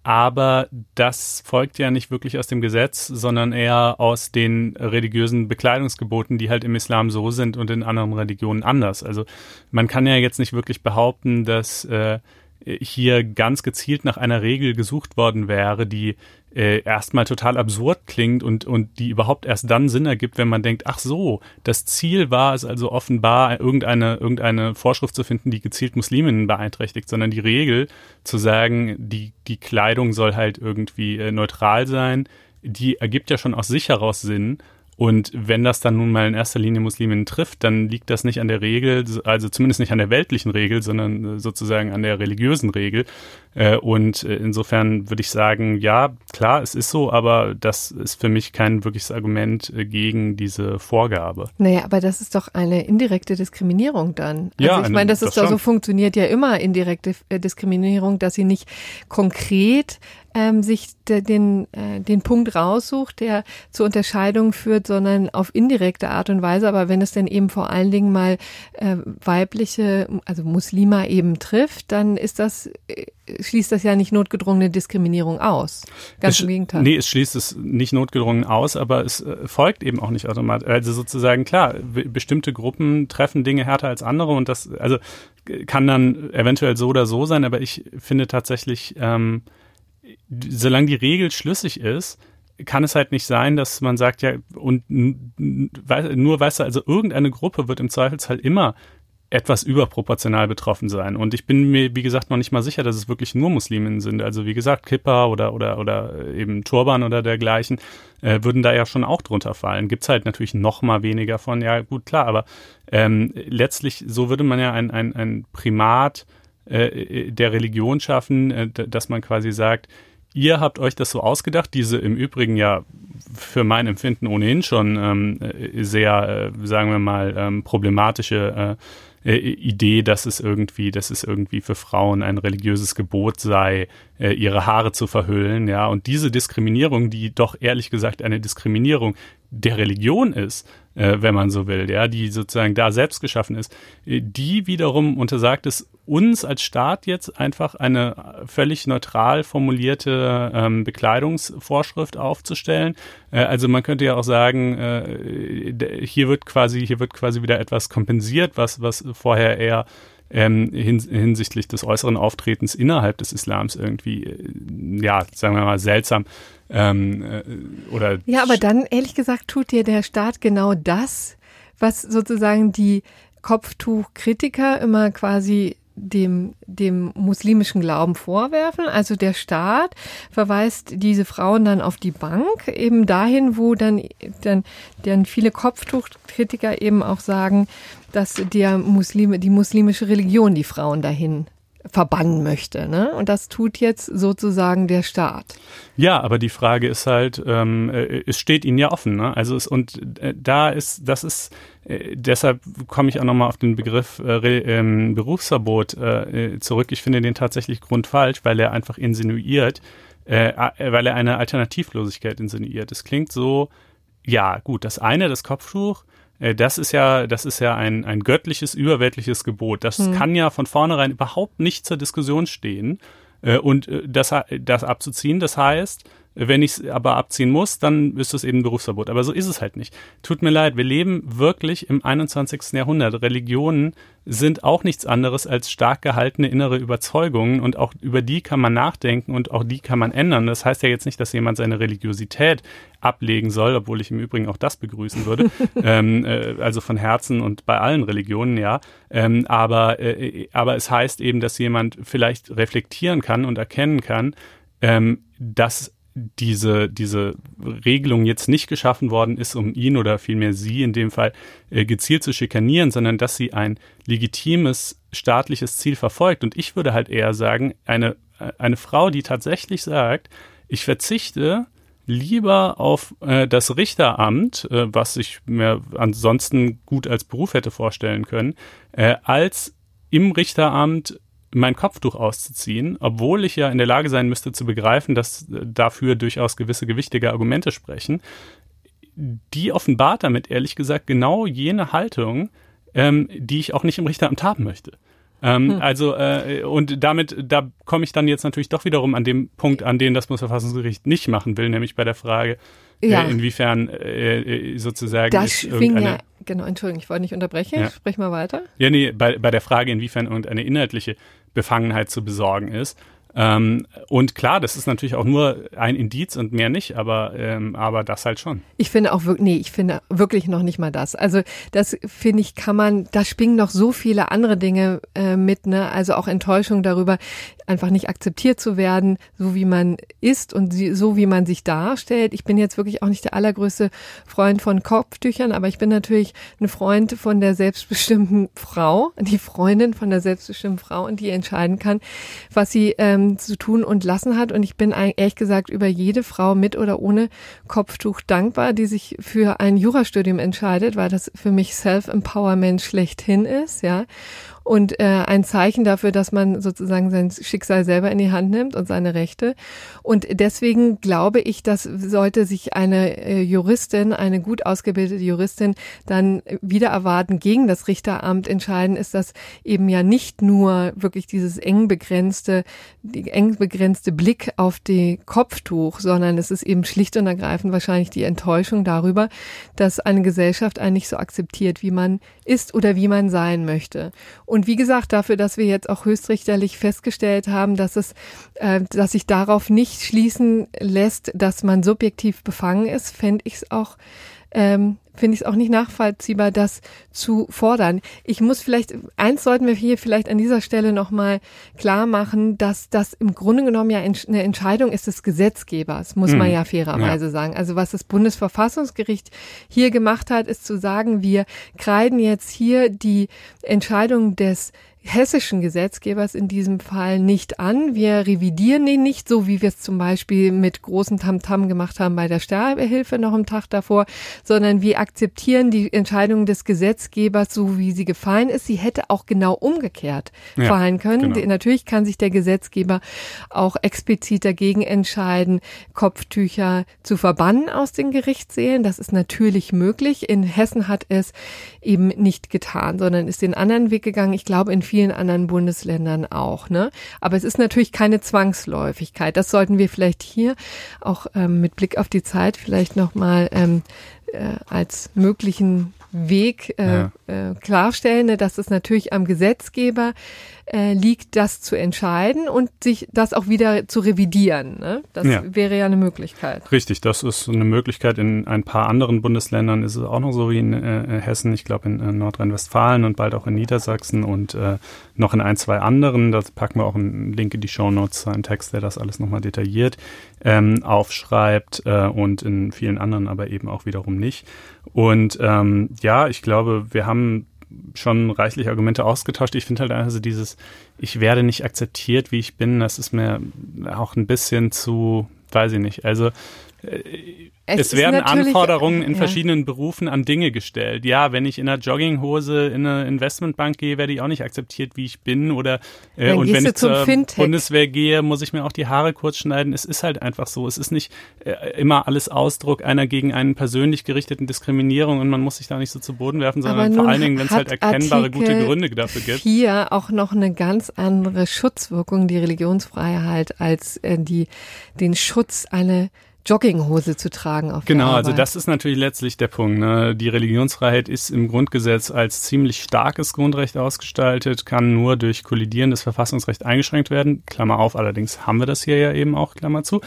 S3: aber das folgt ja nicht wirklich aus dem Gesetz, sondern eher aus den religiösen Bekleidungsgeboten, die halt im Islam so sind und in anderen Religionen anders. Also man kann ja jetzt nicht wirklich behaupten, dass hier ganz gezielt nach einer Regel gesucht worden wäre, die erstmal total absurd klingt und die überhaupt erst dann Sinn ergibt, wenn man denkt, ach so, das Ziel war es also offenbar, irgendeine Vorschrift zu finden, die gezielt Musliminnen beeinträchtigt, sondern die Regel zu sagen, die Kleidung soll halt irgendwie neutral sein, die ergibt ja schon aus sich heraus Sinn. Und wenn das dann nun mal in erster Linie Musliminnen trifft, dann liegt das nicht an der Regel, also zumindest nicht an der weltlichen Regel, sondern sozusagen an der religiösen Regel. Und insofern würde ich sagen, ja, klar, es ist so, aber das ist für mich kein wirkliches Argument gegen diese Vorgabe.
S2: Naja, aber das ist doch eine indirekte Diskriminierung dann. Also
S3: ja,
S2: ich meine, das ist doch so, funktioniert ja immer indirekte Diskriminierung, dass sie nicht konkret sich den Punkt raussucht, der zur Unterscheidung führt, sondern auf indirekte Art und Weise. Aber wenn es denn eben vor allen Dingen mal weibliche, also Muslima eben trifft, dann schließt das ja nicht notgedrungene Diskriminierung aus. Ganz im Gegenteil.
S3: Nee, es schließt es nicht notgedrungen aus, aber es folgt eben auch nicht automatisch. Also sozusagen, klar, bestimmte Gruppen treffen Dinge härter als andere und das also kann dann eventuell so oder so sein, aber ich finde tatsächlich, solange die Regel schlüssig ist, kann es halt nicht sein, dass man sagt, ja, und weißt du, also irgendeine Gruppe wird im Zweifelsfall immer etwas überproportional betroffen sein. Und ich bin mir, wie gesagt, noch nicht mal sicher, dass es wirklich nur Musliminnen sind. Also wie gesagt, Kippa oder eben Turban oder dergleichen würden da ja schon auch drunter fallen. Gibt's halt natürlich noch mal weniger von, ja gut, klar, aber letztlich, so würde man ja ein Primat der Religion schaffen, dass man quasi sagt, ihr habt euch das so ausgedacht, diese im Übrigen ja für mein Empfinden ohnehin schon sehr, sagen wir mal, problematische Idee, dass es irgendwie für Frauen ein religiöses Gebot sei, ihre Haare zu verhüllen, ja, und diese Diskriminierung, die doch ehrlich gesagt eine Diskriminierung der Religion ist, wenn man so will, ja, die sozusagen da selbst geschaffen ist, die wiederum untersagt es uns als Staat jetzt einfach eine völlig neutral formulierte Bekleidungsvorschrift aufzustellen. Also man könnte ja auch sagen, hier wird quasi wieder etwas kompensiert, was vorher eher hinsichtlich des äußeren Auftretens innerhalb des Islams irgendwie, ja, sagen wir mal, seltsam oder.
S2: Ja, aber dann, ehrlich gesagt, tut dir der Staat genau das, was sozusagen die Kopftuchkritiker immer quasi dem muslimischen Glauben vorwerfen. Also der Staat verweist diese Frauen dann auf die Bank, eben dahin, wo dann viele Kopftuchkritiker eben auch sagen, dass die muslimische Religion die Frauen dahin verbannen möchte, ne? Und das tut jetzt sozusagen der Staat.
S3: Ja, aber die Frage ist halt, es steht ihnen ja offen, ne? Also deshalb komme ich auch nochmal auf den Begriff Berufsverbot zurück. Ich finde den tatsächlich grundfalsch, weil er einfach insinuiert, weil er eine Alternativlosigkeit insinuiert. Es klingt so, ja gut, das Kopftuch, das ist ja ein göttliches, überweltliches Gebot. Das kann ja von vornherein überhaupt nicht zur Diskussion stehen. Und das abzuziehen, das heißt, wenn ich es aber abziehen muss, dann ist es eben ein Berufsverbot. Aber so ist es halt nicht. Tut mir leid, wir leben wirklich im 21. Jahrhundert. Religionen sind auch nichts anderes als stark gehaltene innere Überzeugungen und auch über die kann man nachdenken und auch die kann man ändern. Das heißt ja jetzt nicht, dass jemand seine Religiosität ablegen soll, obwohl ich im Übrigen auch das begrüßen würde, also von Herzen und bei allen Religionen, ja. Aber es heißt eben, dass jemand vielleicht reflektieren kann und erkennen kann, dass diese Regelung jetzt nicht geschaffen worden ist, um ihn oder vielmehr sie in dem Fall gezielt zu schikanieren, sondern dass sie ein legitimes staatliches Ziel verfolgt. Und ich würde halt eher sagen, eine Frau, die tatsächlich sagt, ich verzichte lieber auf das Richteramt, was ich mir ansonsten gut als Beruf hätte vorstellen können, als im Richteramt mein Kopftuch auszuziehen, obwohl ich ja in der Lage sein müsste zu begreifen, dass dafür durchaus gewisse gewichtige Argumente sprechen, die offenbart damit ehrlich gesagt genau jene Haltung, die ich auch nicht im Richteramt haben möchte. Und da komme ich dann jetzt natürlich doch wiederum an dem Punkt, an den das Bundesverfassungsgericht nicht machen will, nämlich bei der Frage, inwiefern sozusagen
S2: das schwingt ja, genau, Entschuldigung, ich wollte nicht unterbrechen,
S3: ja.
S2: Sprich mal weiter.
S3: Ja, nee, bei der Frage, inwiefern irgendeine inhaltliche Befangenheit zu besorgen ist. Und klar, das ist natürlich auch nur ein Indiz und mehr nicht, aber das halt schon.
S2: Ich finde wirklich noch nicht mal das. Also das finde ich da schwingen noch so viele andere Dinge mit, ne? Also auch Enttäuschung darüber, einfach nicht akzeptiert zu werden, so wie man ist und so wie man sich darstellt. Ich bin jetzt wirklich auch nicht der allergrößte Freund von Kopftüchern, aber ich bin natürlich ein Freund von der selbstbestimmten Frau, die Freundin von der selbstbestimmten Frau und die entscheiden kann, was sie zu tun und lassen hat. Und ich bin ehrlich gesagt über jede Frau mit oder ohne Kopftuch dankbar, die sich für ein Jurastudium entscheidet, weil das für mich Self-Empowerment schlechthin ist, ja. Und ein Zeichen dafür, dass man sozusagen sein Schicksal selber in die Hand nimmt und seine Rechte. Und deswegen glaube ich, dass sollte sich eine Juristin, eine gut ausgebildete Juristin dann wieder erwarten, gegen das Richteramt entscheiden, ist das eben ja nicht nur wirklich dieses eng begrenzte Blick auf die Kopftuch, sondern es ist eben schlicht und ergreifend wahrscheinlich die Enttäuschung darüber, dass eine Gesellschaft einen nicht so akzeptiert, wie man ist oder wie man sein möchte. Und wie gesagt, dafür, dass wir jetzt auch höchstrichterlich festgestellt haben, dass sich darauf nicht schließen lässt, dass man subjektiv befangen ist, finde ich es auch nicht nachvollziehbar, das zu fordern. Eins sollten wir hier vielleicht an dieser Stelle nochmal klar machen, dass das im Grunde genommen ja eine Entscheidung ist des Gesetzgebers, muss man ja fairerweise sagen. Also was das Bundesverfassungsgericht hier gemacht hat, ist zu sagen, wir kreiden jetzt hier die Entscheidung des hessischen Gesetzgebers in diesem Fall nicht an. Wir revidieren den nicht, so wie wir es zum Beispiel mit großem Tamtam gemacht haben bei der Sterbehilfe noch am Tag davor, sondern wir akzeptieren die Entscheidung des Gesetzgebers, so wie sie gefallen ist. Sie hätte auch genau umgekehrt fallen können. Genau. Natürlich kann sich der Gesetzgeber auch explizit dagegen entscheiden, Kopftücher zu verbannen aus den Gerichtssälen. Das ist natürlich möglich. In Hessen hat es eben nicht getan, sondern ist den anderen Weg gegangen. Ich glaube, in vielen anderen Bundesländern auch, ne? Aber es ist natürlich keine Zwangsläufigkeit. Das sollten wir vielleicht hier auch mit Blick auf die Zeit vielleicht nochmal als möglichen Weg klarstellen, dass es natürlich am Gesetzgeber liegt, das zu entscheiden und sich das auch wieder zu revidieren. Ne? Das wäre ja eine Möglichkeit.
S3: Richtig, das ist eine Möglichkeit. In ein paar anderen Bundesländern ist es auch noch so wie in Hessen, ich glaube in Nordrhein-Westfalen und bald auch in Niedersachsen und noch in 1, 2 anderen. Da packen wir auch einen Link in die Shownotes, einen Text, der das alles nochmal detailliert aufschreibt und in vielen anderen aber eben auch wiederum nicht. Und ich glaube, wir haben schon reichlich Argumente ausgetauscht. Ich finde halt also ich werde nicht akzeptiert, wie ich bin, das ist mir auch ein bisschen zu, weiß ich nicht, also es werden Anforderungen in verschiedenen Berufen an Dinge gestellt. Ja, wenn ich in einer Jogginghose in eine Investmentbank gehe, werde ich auch nicht akzeptiert, wie ich bin. Oder und wenn ich zur Bundeswehr gehe, muss ich mir auch die Haare kurz schneiden. Es ist halt einfach so. Es ist nicht immer alles Ausdruck einer gegen einen persönlich gerichteten Diskriminierung und man muss sich da nicht so zu Boden werfen, sondern vor allen Dingen, wenn es halt erkennbare, gute Gründe dafür gibt.
S2: Hier auch noch eine ganz andere Schutzwirkung, die Religionsfreiheit, als den Schutz, eine Jogginghose zu tragen auf der Arbeit.
S3: Also das ist natürlich letztlich der Punkt. Ne? Die Religionsfreiheit ist im Grundgesetz als ziemlich starkes Grundrecht ausgestaltet, kann nur durch kollidierendes Verfassungsrecht eingeschränkt werden. Klammer auf, allerdings haben wir das hier ja eben auch, Klammer zu.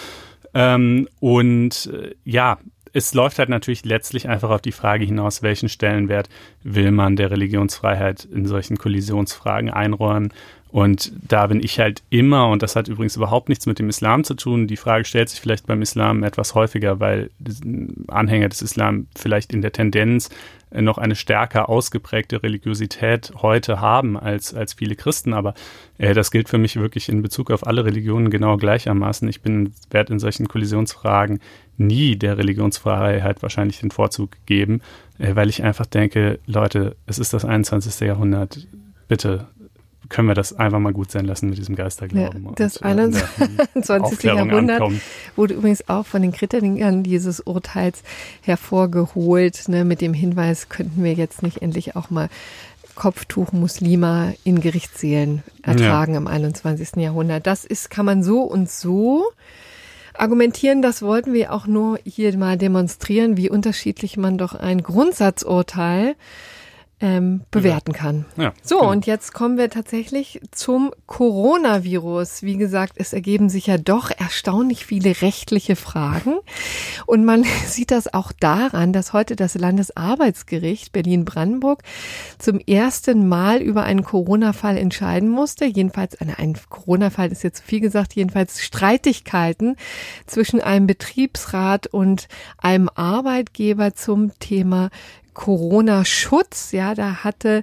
S3: Es läuft halt natürlich letztlich einfach auf die Frage hinaus, welchen Stellenwert will man der Religionsfreiheit in solchen Kollisionsfragen einräumen. Und da bin ich halt immer, und das hat übrigens überhaupt nichts mit dem Islam zu tun, die Frage stellt sich vielleicht beim Islam etwas häufiger, weil Anhänger des Islam vielleicht in der Tendenz noch eine stärker ausgeprägte Religiosität heute haben als viele Christen. Aber das gilt für mich wirklich in Bezug auf alle Religionen genau gleichermaßen. Ich werde in solchen Kollisionsfragen nie der Religionsfreiheit wahrscheinlich den Vorzug geben, weil ich einfach denke, Leute, es ist das 21. Jahrhundert, bitte können wir das einfach mal gut sein lassen mit diesem Geisterglauben.
S2: Ja, das 21. Jahrhundert wurde übrigens auch von den Kritikern dieses Urteils hervorgeholt, ne, mit dem Hinweis, könnten wir jetzt nicht endlich auch mal Kopftuch-Muslime in Gerichtssälen ertragen im 21. Jahrhundert. Kann man so und so argumentieren, das wollten wir auch nur hier mal demonstrieren, wie unterschiedlich man doch ein Grundsatzurteil bewerten kann. Ja, und jetzt kommen wir tatsächlich zum Coronavirus. Wie gesagt, es ergeben sich ja doch erstaunlich viele rechtliche Fragen. Und man sieht das auch daran, dass heute das Landesarbeitsgericht Berlin-Brandenburg zum ersten Mal über einen Corona-Fall entscheiden musste. Jedenfalls, ein Corona-Fall ist jetzt zu viel gesagt, jedenfalls Streitigkeiten zwischen einem Betriebsrat und einem Arbeitgeber zum Thema Corona-Schutz, da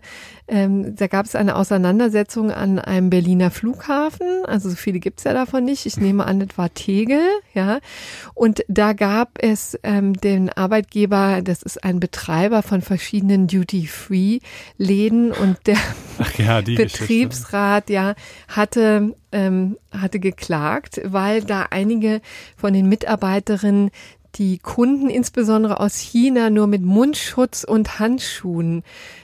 S2: gab es eine Auseinandersetzung an einem Berliner Flughafen, also so viele gibt's ja davon nicht, ich nehme an, das war Tegel, und da gab es den Arbeitgeber, das ist ein Betreiber von verschiedenen Duty-Free-Läden und der Betriebsrat, hatte geklagt, weil da einige von den Mitarbeiterinnen die Kunden insbesondere aus China nur mit Mundschutz und Handschuhen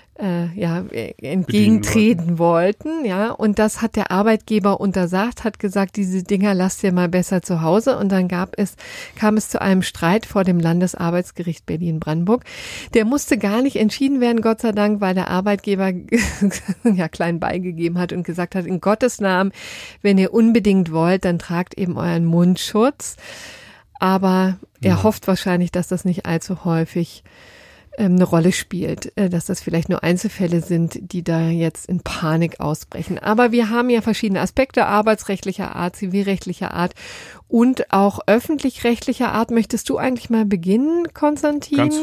S2: entgegentreten wollten, und das hat der Arbeitgeber untersagt, hat gesagt, diese Dinger lasst ihr mal besser zu Hause, und dann kam es zu einem Streit vor dem Landesarbeitsgericht Berlin-Brandenburg. Der musste gar nicht entschieden werden, Gott sei Dank, weil der Arbeitgeber klein beigegeben hat und gesagt hat, in Gottes Namen, wenn ihr unbedingt wollt, dann tragt eben euren Mundschutz. Aber er hofft wahrscheinlich, dass das nicht allzu häufig eine Rolle spielt, dass das vielleicht nur Einzelfälle sind, die da jetzt in Panik ausbrechen. Aber wir haben ja verschiedene Aspekte, arbeitsrechtlicher Art, zivilrechtlicher Art und auch öffentlich-rechtlicher Art. Möchtest du eigentlich mal beginnen, Konstantin?
S3: Ganz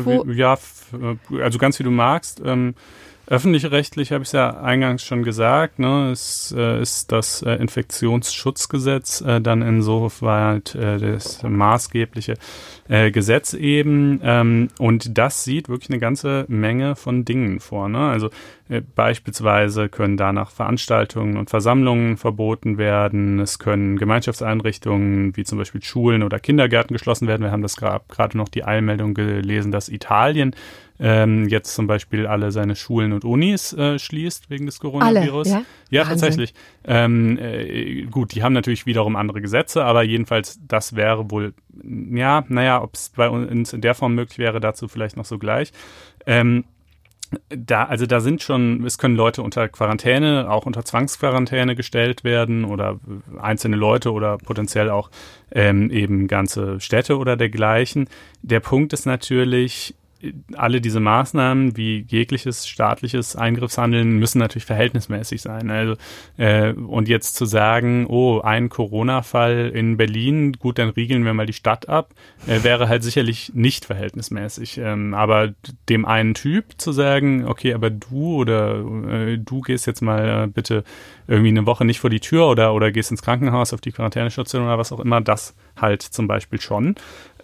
S3: wie du magst. Öffentlich-rechtlich habe ich es ja eingangs schon gesagt, ne? Es ist das Infektionsschutzgesetz dann insoweit das maßgebliche Gesetz eben, und das sieht wirklich eine ganze Menge von Dingen vor, ne? Also beispielsweise können danach Veranstaltungen und Versammlungen verboten werden, es können Gemeinschaftseinrichtungen wie zum Beispiel Schulen oder Kindergärten geschlossen werden. Wir haben das gerade noch die Eilmeldung gelesen, dass Italien jetzt zum Beispiel alle seine Schulen und Unis schließt wegen des Coronavirus.
S2: Alle,
S3: ja, tatsächlich. Gut, die haben natürlich wiederum andere Gesetze, aber jedenfalls das wäre wohl, ob es bei uns in der Form möglich wäre, dazu vielleicht noch so gleich. Da sind schon, es können Leute unter Quarantäne, auch unter Zwangsquarantäne gestellt werden oder einzelne Leute oder potenziell auch eben ganze Städte oder dergleichen. Der Punkt ist natürlich, alle diese Maßnahmen wie jegliches staatliches Eingriffshandeln müssen natürlich verhältnismäßig sein. Also und jetzt zu sagen, oh, ein Corona-Fall in Berlin, gut, dann riegeln wir mal die Stadt ab, wäre halt sicherlich nicht verhältnismäßig. Aber dem einen Typ zu sagen, okay, aber du gehst jetzt mal bitte irgendwie eine Woche nicht vor die Tür oder gehst ins Krankenhaus auf die Quarantänestation oder was auch immer, das halt zum Beispiel schon.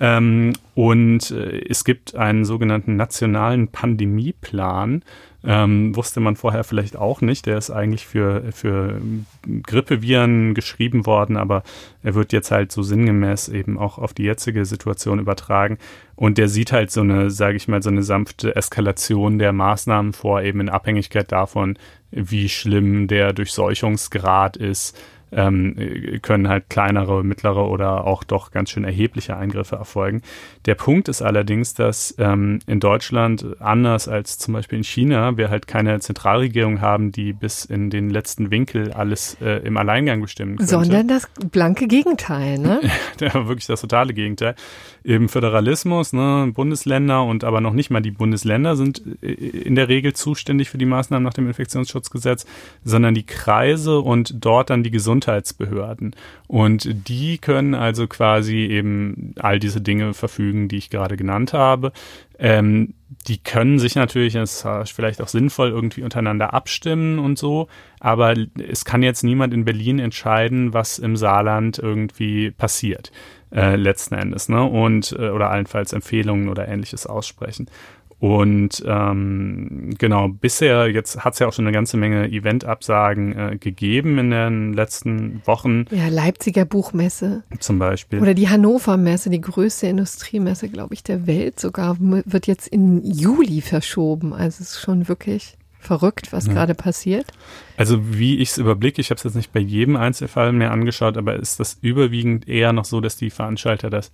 S3: Und es gibt einen sogenannten nationalen Pandemieplan, wusste man vorher vielleicht auch nicht. Der ist eigentlich für Grippeviren geschrieben worden, aber er wird jetzt halt so sinngemäß eben auch auf die jetzige Situation übertragen. Und der sieht halt so eine, sage ich mal, so eine sanfte Eskalation der Maßnahmen vor, eben in Abhängigkeit davon, wie schlimm der Durchseuchungsgrad ist. Können halt kleinere, mittlere oder auch doch ganz schön erhebliche Eingriffe erfolgen. Der Punkt ist allerdings, dass in Deutschland, anders als zum Beispiel in China, wir halt keine Zentralregierung haben, die bis in den letzten Winkel alles im Alleingang bestimmen könnte.
S2: Sondern das blanke Gegenteil, ne?
S3: Ja, wirklich das totale Gegenteil. Eben Föderalismus, ne, Bundesländer und aber noch nicht mal die Bundesländer sind in der Regel zuständig für die Maßnahmen nach dem Infektionsschutzgesetz, sondern die Kreise und dort dann die Gesundheitsbehörden. Und die können also quasi eben all diese Dinge verfügen, die ich gerade genannt habe. Die können sich natürlich, das ist vielleicht auch sinnvoll, irgendwie untereinander abstimmen und so, aber es kann jetzt niemand in Berlin entscheiden, was im Saarland irgendwie passiert, letzten Endes, ne? Und oder allenfalls Empfehlungen oder Ähnliches aussprechen. Und genau, bisher, jetzt hat es ja auch schon eine ganze Menge Eventabsagen gegeben in den letzten Wochen.
S2: Ja, Leipziger Buchmesse.
S3: Zum Beispiel.
S2: Oder die Hannover Messe, die größte Industriemesse, glaube ich, der Welt sogar, wird jetzt in Juli verschoben. Also es ist schon wirklich verrückt, was gerade passiert.
S3: Also wie ich es überblicke, ich habe es jetzt nicht bei jedem Einzelfall mehr angeschaut, aber ist das überwiegend eher noch so, dass die Veranstalter das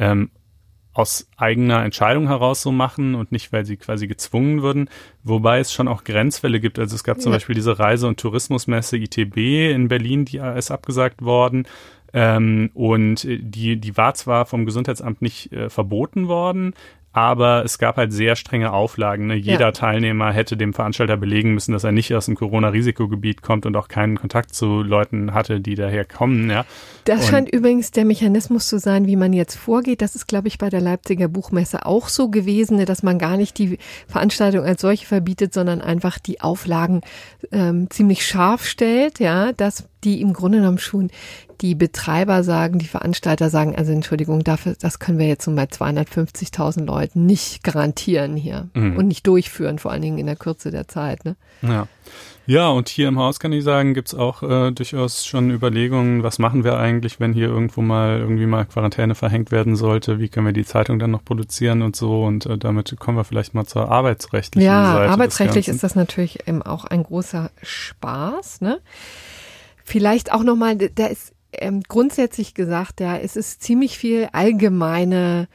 S3: aus eigener Entscheidung heraus so machen und nicht, weil sie quasi gezwungen würden, wobei es schon auch Grenzfälle gibt. Also es gab zum Beispiel diese Reise- und Tourismusmesse ITB in Berlin, die ist abgesagt worden und die war zwar vom Gesundheitsamt nicht verboten worden, aber es gab halt sehr strenge Auflagen. Ne? Jeder Teilnehmer hätte dem Veranstalter belegen müssen, dass er nicht aus dem Corona-Risikogebiet kommt und auch keinen Kontakt zu Leuten hatte, die daher kommen. Ja?
S2: Das scheint übrigens der Mechanismus zu sein, wie man jetzt vorgeht. Das ist, glaube ich, bei der Leipziger Buchmesse auch so gewesen, dass man gar nicht die Veranstaltung als solche verbietet, sondern einfach die Auflagen ziemlich scharf stellt, ja, dass die im Grunde genommen schon die Betreiber sagen, die Veranstalter sagen, also Entschuldigung, das können wir jetzt so bei 250.000 Leuten nicht garantieren hier und nicht durchführen, vor allen Dingen in der Kürze der Zeit. Ne?
S3: Ja, und hier im Haus kann ich sagen, gibt's auch durchaus schon Überlegungen, was machen wir eigentlich, wenn hier irgendwo mal irgendwie mal Quarantäne verhängt werden sollte, wie können wir die Zeitung dann noch produzieren und so, und damit kommen wir vielleicht mal zur arbeitsrechtlichen Seite. Ja,
S2: arbeitsrechtlich ist das natürlich eben auch ein großer Spaß, ne? Vielleicht auch nochmal, da ist grundsätzlich gesagt, ja, es ist ziemlich viel allgemeine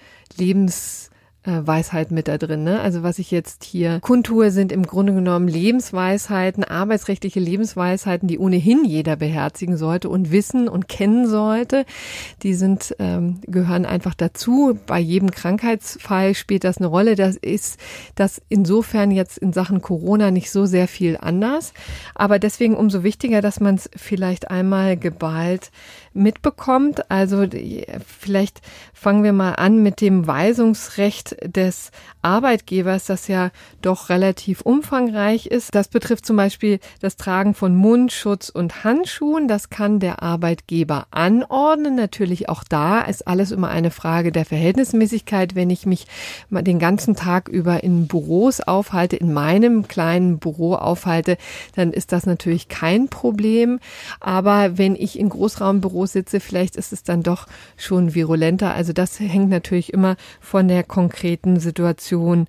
S2: Lebensweisheit mit da drin, ne? Also was ich jetzt hier kundtue, sind im Grunde genommen Lebensweisheiten, arbeitsrechtliche Lebensweisheiten, die ohnehin jeder beherzigen sollte und wissen und kennen sollte. Die sind gehören einfach dazu. Bei jedem Krankheitsfall spielt das eine Rolle. Das ist das insofern jetzt in Sachen Corona nicht so sehr viel anders. Aber deswegen umso wichtiger, dass man es vielleicht einmal geballt mitbekommt. Also vielleicht fangen wir mal an mit dem Weisungsrecht des Arbeitgebers, das ja doch relativ umfangreich ist. Das betrifft zum Beispiel das Tragen von Mundschutz und Handschuhen. Das kann der Arbeitgeber anordnen. Natürlich auch da ist alles immer eine Frage der Verhältnismäßigkeit. Wenn ich mich mal den ganzen Tag über in Büros aufhalte, in meinem kleinen Büro aufhalte, dann ist das natürlich kein Problem. Aber wenn ich in Großraumbüros sitze, vielleicht ist es dann doch schon virulenter. Also das hängt natürlich immer von der konkreten Situation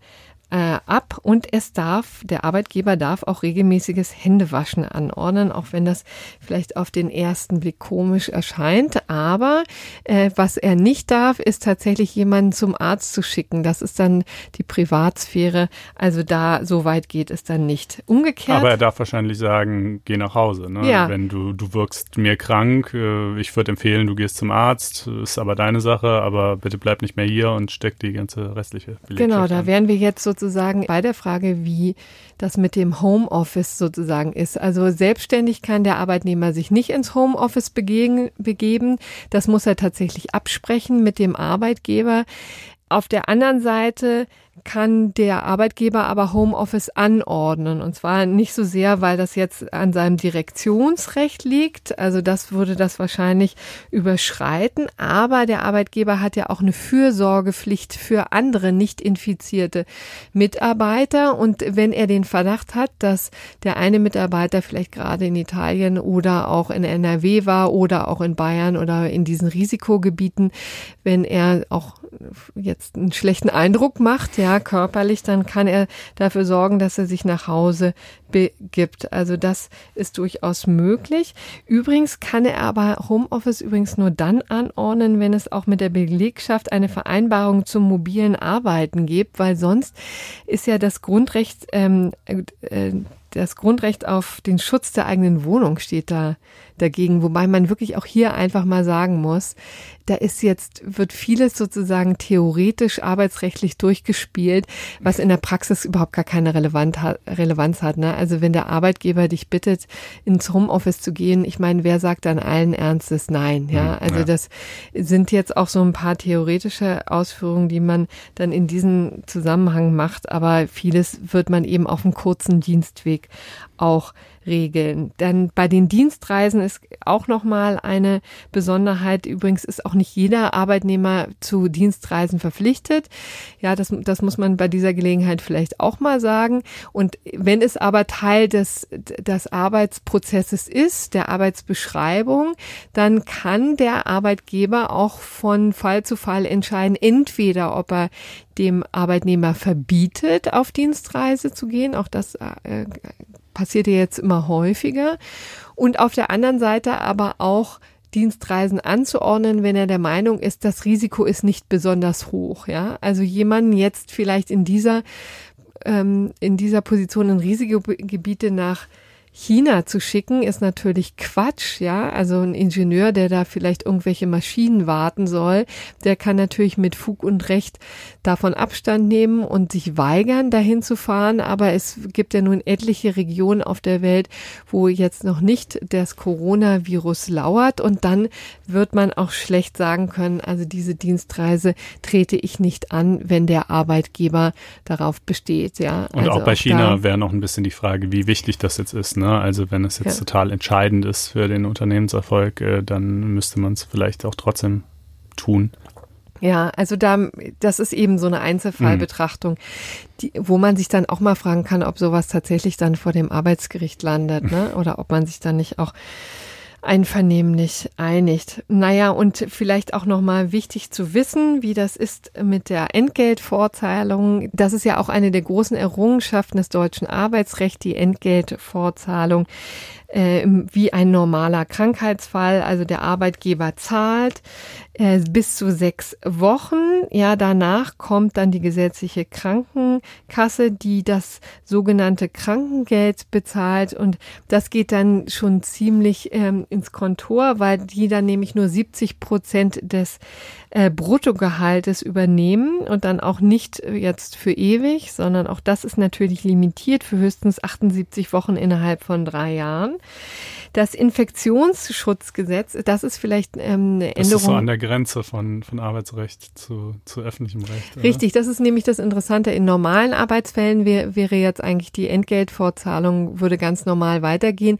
S2: ab und der Arbeitgeber darf auch regelmäßiges Händewaschen anordnen, auch wenn das vielleicht auf den ersten Blick komisch erscheint. Aber was er nicht darf, ist tatsächlich jemanden zum Arzt zu schicken. Das ist dann die Privatsphäre. Also da, so weit geht es dann nicht. Umgekehrt.
S3: Aber er darf wahrscheinlich sagen, geh nach Hause. Ne?
S2: Ja.
S3: Wenn du wirkst mir krank, ich würde empfehlen, du gehst zum Arzt, ist aber deine Sache, aber bitte bleib nicht mehr hier und steck die ganze restliche Belegschaft
S2: Genau, da
S3: an.
S2: wären wir jetzt sozusagen bei der Frage, wie das mit dem Homeoffice sozusagen ist. Also selbstständig kann der Arbeitnehmer sich nicht ins Homeoffice begeben. Das muss er tatsächlich absprechen mit dem Arbeitgeber. Auf der anderen Seite kann der Arbeitgeber aber Homeoffice anordnen. Und zwar nicht so sehr, weil das jetzt an seinem Direktionsrecht liegt. Also das würde das wahrscheinlich überschreiten. Aber der Arbeitgeber hat ja auch eine Fürsorgepflicht für andere nicht infizierte Mitarbeiter. Und wenn er den Verdacht hat, dass der eine Mitarbeiter vielleicht gerade in Italien oder auch in NRW war oder auch in Bayern oder in diesen Risikogebieten, wenn er auch jetzt einen schlechten Eindruck macht, ja, körperlich, dann kann er dafür sorgen, dass er sich nach Hause begibt. Also das ist durchaus möglich. Übrigens kann er aber Homeoffice übrigens nur dann anordnen, wenn es auch mit der Belegschaft eine Vereinbarung zum mobilen Arbeiten gibt, weil sonst ist ja das Grundrecht auf den Schutz der eigenen Wohnung steht da dagegen, wobei man wirklich auch hier einfach mal sagen muss, wird vieles sozusagen theoretisch arbeitsrechtlich durchgespielt, was in der Praxis überhaupt gar keine Relevanz hat. Ne? Also wenn der Arbeitgeber dich bittet, ins Homeoffice zu gehen, ich meine, wer sagt dann allen Ernstes nein? Ja, also das sind jetzt auch so ein paar theoretische Ausführungen, die man dann in diesem Zusammenhang macht, aber vieles wird man eben auf einem kurzen Dienstweg auch regeln. Dann bei den Dienstreisen ist auch nochmal eine Besonderheit. Übrigens ist auch nicht jeder Arbeitnehmer zu Dienstreisen verpflichtet. Ja, das muss man bei dieser Gelegenheit vielleicht auch mal sagen. Und wenn es aber Teil des Arbeitsprozesses ist, der Arbeitsbeschreibung, dann kann der Arbeitgeber auch von Fall zu Fall entscheiden, entweder ob er dem Arbeitnehmer verbietet, auf Dienstreise zu gehen. Auch das passiert ja jetzt immer häufiger. Und auf der anderen Seite aber auch Dienstreisen anzuordnen, wenn er der Meinung ist, das Risiko ist nicht besonders hoch. Ja, also jemanden jetzt vielleicht in dieser Position in Risikogebiete nach China zu schicken, ist natürlich Quatsch, ja. Also ein Ingenieur, der da vielleicht irgendwelche Maschinen warten soll, der kann natürlich mit Fug und Recht davon Abstand nehmen und sich weigern, dahin zu fahren. Aber es gibt ja nun etliche Regionen auf der Welt, wo jetzt noch nicht das Coronavirus lauert. Und dann wird man auch schlecht sagen können, also diese Dienstreise trete ich nicht an, wenn der Arbeitgeber darauf besteht, ja.
S3: Und
S2: also
S3: auch bei China wäre noch ein bisschen die Frage, wie wichtig das jetzt ist. Ne? Also wenn es jetzt total entscheidend ist für den Unternehmenserfolg, dann müsste man es vielleicht auch trotzdem tun.
S2: Ja, also das ist eben so eine Einzelfallbetrachtung, wo man sich dann auch mal fragen kann, ob sowas tatsächlich dann vor dem Arbeitsgericht landet, ne? Oder ob man sich dann nicht auch einvernehmlich einigt. Naja, und vielleicht auch nochmal wichtig zu wissen, wie das ist mit der Entgeltvorzahlung. Das ist ja auch eine der großen Errungenschaften des deutschen Arbeitsrechts, die Entgeltvorzahlung wie ein normaler Krankheitsfall. Also der Arbeitgeber zahlt bis zu 6 Wochen. Ja, danach kommt dann die gesetzliche Krankenkasse, die das sogenannte Krankengeld bezahlt. Und das geht dann schon ziemlich ins Kontor, weil die dann nämlich nur 70% des Bruttogehaltes übernehmen und dann auch nicht jetzt für ewig, sondern auch das ist natürlich limitiert für höchstens 78 Wochen innerhalb von 3 Jahren. Das Infektionsschutzgesetz, das ist vielleicht eine Änderung. Das ist
S3: so an der Grenze von Arbeitsrecht zu öffentlichem Recht. Oder?
S2: Richtig, das ist nämlich das Interessante. In normalen Arbeitsfällen wäre jetzt eigentlich die Entgeltvorzahlung, würde ganz normal weitergehen.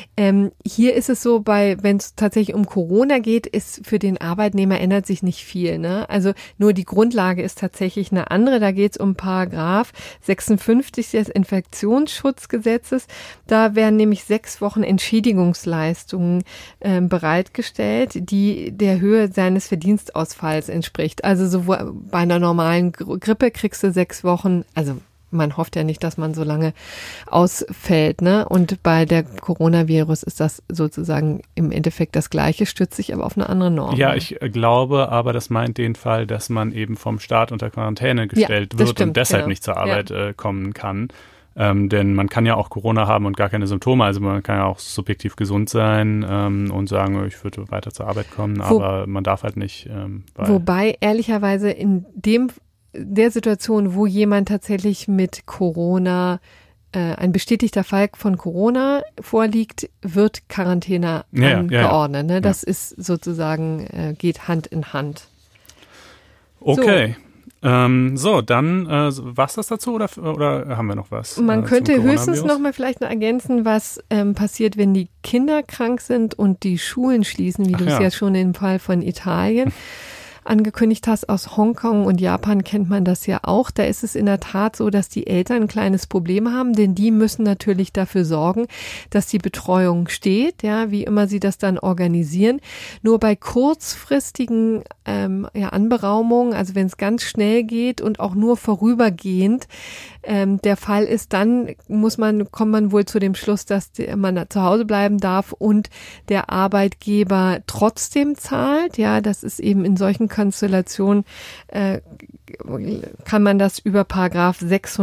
S2: Hier ist es so, wenn es tatsächlich um Corona geht, ist für den Arbeitnehmer ändert sich nicht viel. Ne? Also nur die Grundlage ist tatsächlich eine andere. Da geht es um Paragraph 56 des Infektionsschutzgesetzes. Da werden nämlich 6 Wochen Entschädigungsleistungen bereitgestellt, die der Höhe seines Verdienstausfalls entspricht. Also so bei einer normalen Grippe kriegst du 6 Wochen, also man hofft ja nicht, dass man so lange ausfällt, ne? Und bei der Coronavirus ist das sozusagen im Endeffekt das Gleiche, stützt sich aber auf eine andere Norm.
S3: Ja, ich glaube aber, das meint den Fall, dass man eben vom Staat unter Quarantäne gestellt wird und deshalb nicht zur Arbeit kommen kann. Denn man kann ja auch Corona haben und gar keine Symptome, also man kann ja auch subjektiv gesund sein und sagen, ich würde weiter zur Arbeit kommen, aber man darf halt nicht.
S2: Wobei ehrlicherweise in der Situation, wo jemand tatsächlich mit Corona, ein bestätigter Fall von Corona vorliegt, wird Quarantäne angeordnet. Ne? Das ist sozusagen, geht Hand in Hand.
S3: Okay. Dann war's das dazu oder haben wir noch was?
S2: Man könnte höchstens noch mal vielleicht noch ergänzen, was passiert, wenn die Kinder krank sind und die Schulen schließen, wie du es ja schon im Fall von Italien angekündigt hast. Aus Hongkong und Japan kennt man das ja auch. Da ist es in der Tat so, dass die Eltern ein kleines Problem haben, denn die müssen natürlich dafür sorgen, dass die Betreuung steht, ja, wie immer sie das dann organisieren. Nur bei kurzfristigen Anberaumungen, also wenn es ganz schnell geht und auch nur vorübergehend der Fall ist, dann kommt man wohl zu dem Schluss, dass man zu Hause bleiben darf und der Arbeitgeber trotzdem zahlt. Ja, das ist eben in solchen Konstellationen kann man das über Paragraph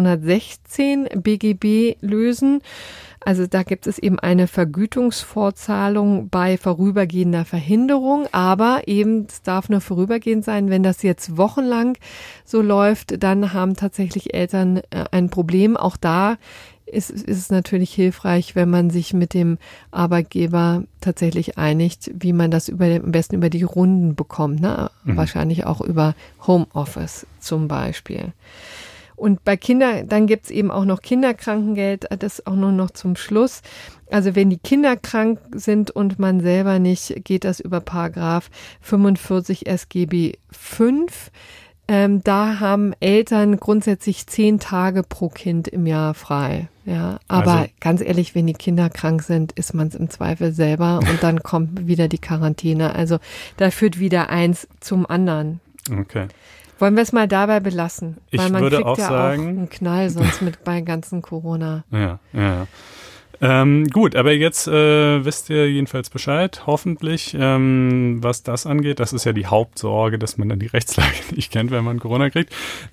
S2: 616 BGB lösen. Also da gibt es eben eine Vergütungsfortzahlung bei vorübergehender Verhinderung, aber eben es darf nur vorübergehend sein. Wenn das jetzt wochenlang so läuft, dann haben tatsächlich Eltern ein Problem. Auch da ist es natürlich hilfreich, wenn man sich mit dem Arbeitgeber tatsächlich einigt, wie man das am besten über die Runden bekommt, ne? Wahrscheinlich auch über Homeoffice zum Beispiel. Und bei Kindern, dann gibt's eben auch noch Kinderkrankengeld, das auch nur noch zum Schluss. Also wenn die Kinder krank sind und man selber nicht, geht das über Paragraph 45 SGB 5. Da haben Eltern grundsätzlich 10 Tage pro Kind im Jahr frei. Ja, aber also, ganz ehrlich, wenn die Kinder krank sind, ist man es im Zweifel selber und dann kommt wieder die Quarantäne. Also da führt wieder eins zum anderen.
S3: Okay.
S2: Wollen wir es mal dabei belassen? Weil man
S3: würde
S2: kriegt
S3: auch
S2: ja
S3: sagen,
S2: auch einen Knall sonst mit bei ganzen Corona.
S3: Ja. Gut, aber jetzt wisst ihr jedenfalls Bescheid, hoffentlich, was das angeht. Das ist ja die Hauptsorge, dass man dann die Rechtslage nicht kennt, wenn man Corona kriegt.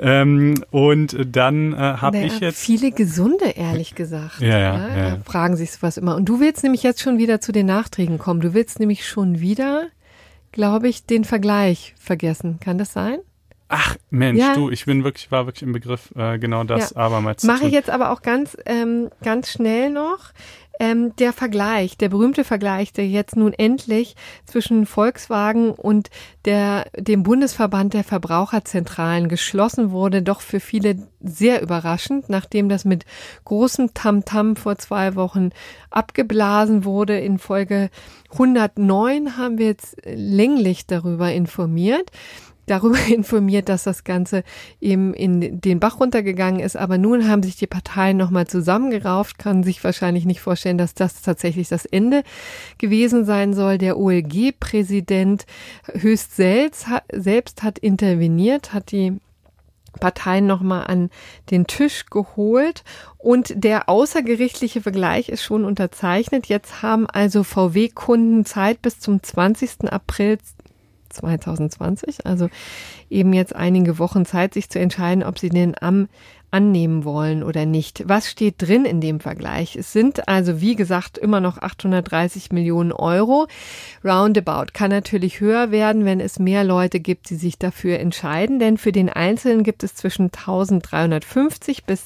S3: Und dann habe ich jetzt...
S2: Viele Gesunde, ehrlich gesagt.
S3: Ja.
S2: Fragen sich sowas immer. Und du willst nämlich jetzt schon wieder zu den Nachträgen kommen. Du willst nämlich schon wieder, glaube ich, den Vergleich vergessen. Kann das sein?
S3: Ach Mensch, du, ich war wirklich im Begriff, genau das abermals zu tun.
S2: Mache ich jetzt aber auch ganz schnell noch. Der Vergleich, der berühmte Vergleich, der jetzt nun endlich zwischen Volkswagen und dem Bundesverband der Verbraucherzentralen geschlossen wurde, doch für viele sehr überraschend, nachdem das mit großem Tamtam vor 2 Wochen abgeblasen wurde. In Folge 109 haben wir jetzt länglich darüber informiert, dass das Ganze eben in den Bach runtergegangen ist. Aber nun haben sich die Parteien nochmal zusammengerauft, kann sich wahrscheinlich nicht vorstellen, dass das tatsächlich das Ende gewesen sein soll. Der OLG-Präsident Höchst selbst hat interveniert, hat die Parteien nochmal an den Tisch geholt und der außergerichtliche Vergleich ist schon unterzeichnet. Jetzt haben also VW-Kunden Zeit bis zum 20. April 2020, also eben jetzt einige Wochen Zeit, sich zu entscheiden, ob sie den annehmen wollen oder nicht. Was steht drin in dem Vergleich? Es sind also, wie gesagt, immer noch 830 Millionen Euro. Roundabout kann natürlich höher werden, wenn es mehr Leute gibt, die sich dafür entscheiden, denn für den Einzelnen gibt es zwischen 1.350 bis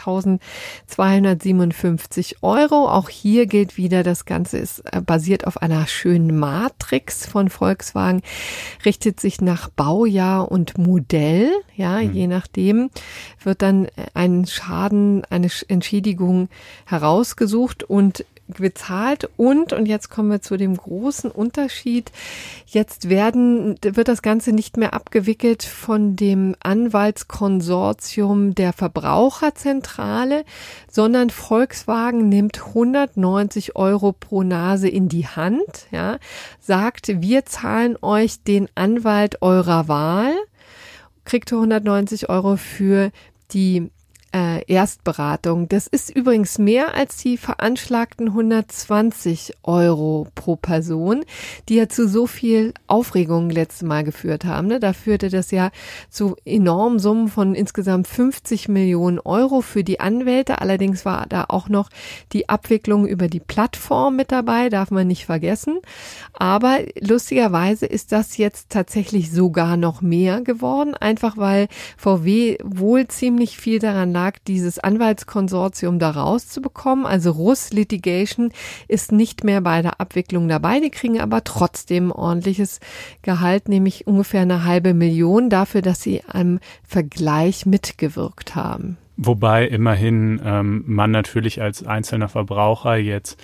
S2: 6.257 Euro. Auch hier gilt wieder, das Ganze ist basiert auf einer schönen Matrix von Volkswagen, richtet sich nach Baujahr und Modell, je nachdem wird dann ein Schaden, eine Entschädigung herausgesucht und bezahlt und jetzt kommen wir zu dem großen Unterschied, jetzt wird das Ganze nicht mehr abgewickelt von dem Anwaltskonsortium der Verbraucherzentrale, sondern Volkswagen nimmt 190 Euro pro Nase in die Hand, sagt, wir zahlen euch den Anwalt eurer Wahl, kriegt 190 Euro für die Erstberatung. Das ist übrigens mehr als die veranschlagten 120 € pro Person, die ja zu so viel Aufregung letztes Mal geführt haben. Ne? Da führte das ja zu enormen Summen von insgesamt 50 Millionen € für die Anwälte. Allerdings war da auch noch die Abwicklung über die Plattform mit dabei, darf man nicht vergessen. Aber lustigerweise ist das jetzt tatsächlich sogar noch mehr geworden, einfach weil VW wohl ziemlich viel daran lag, dieses Anwaltskonsortium da rauszubekommen. Also Russ Litigation ist nicht mehr bei der Abwicklung dabei. Die kriegen aber trotzdem ordentliches Gehalt, nämlich ungefähr 500.000 dafür, dass sie am Vergleich mitgewirkt haben.
S3: Wobei immerhin man natürlich als einzelner Verbraucher jetzt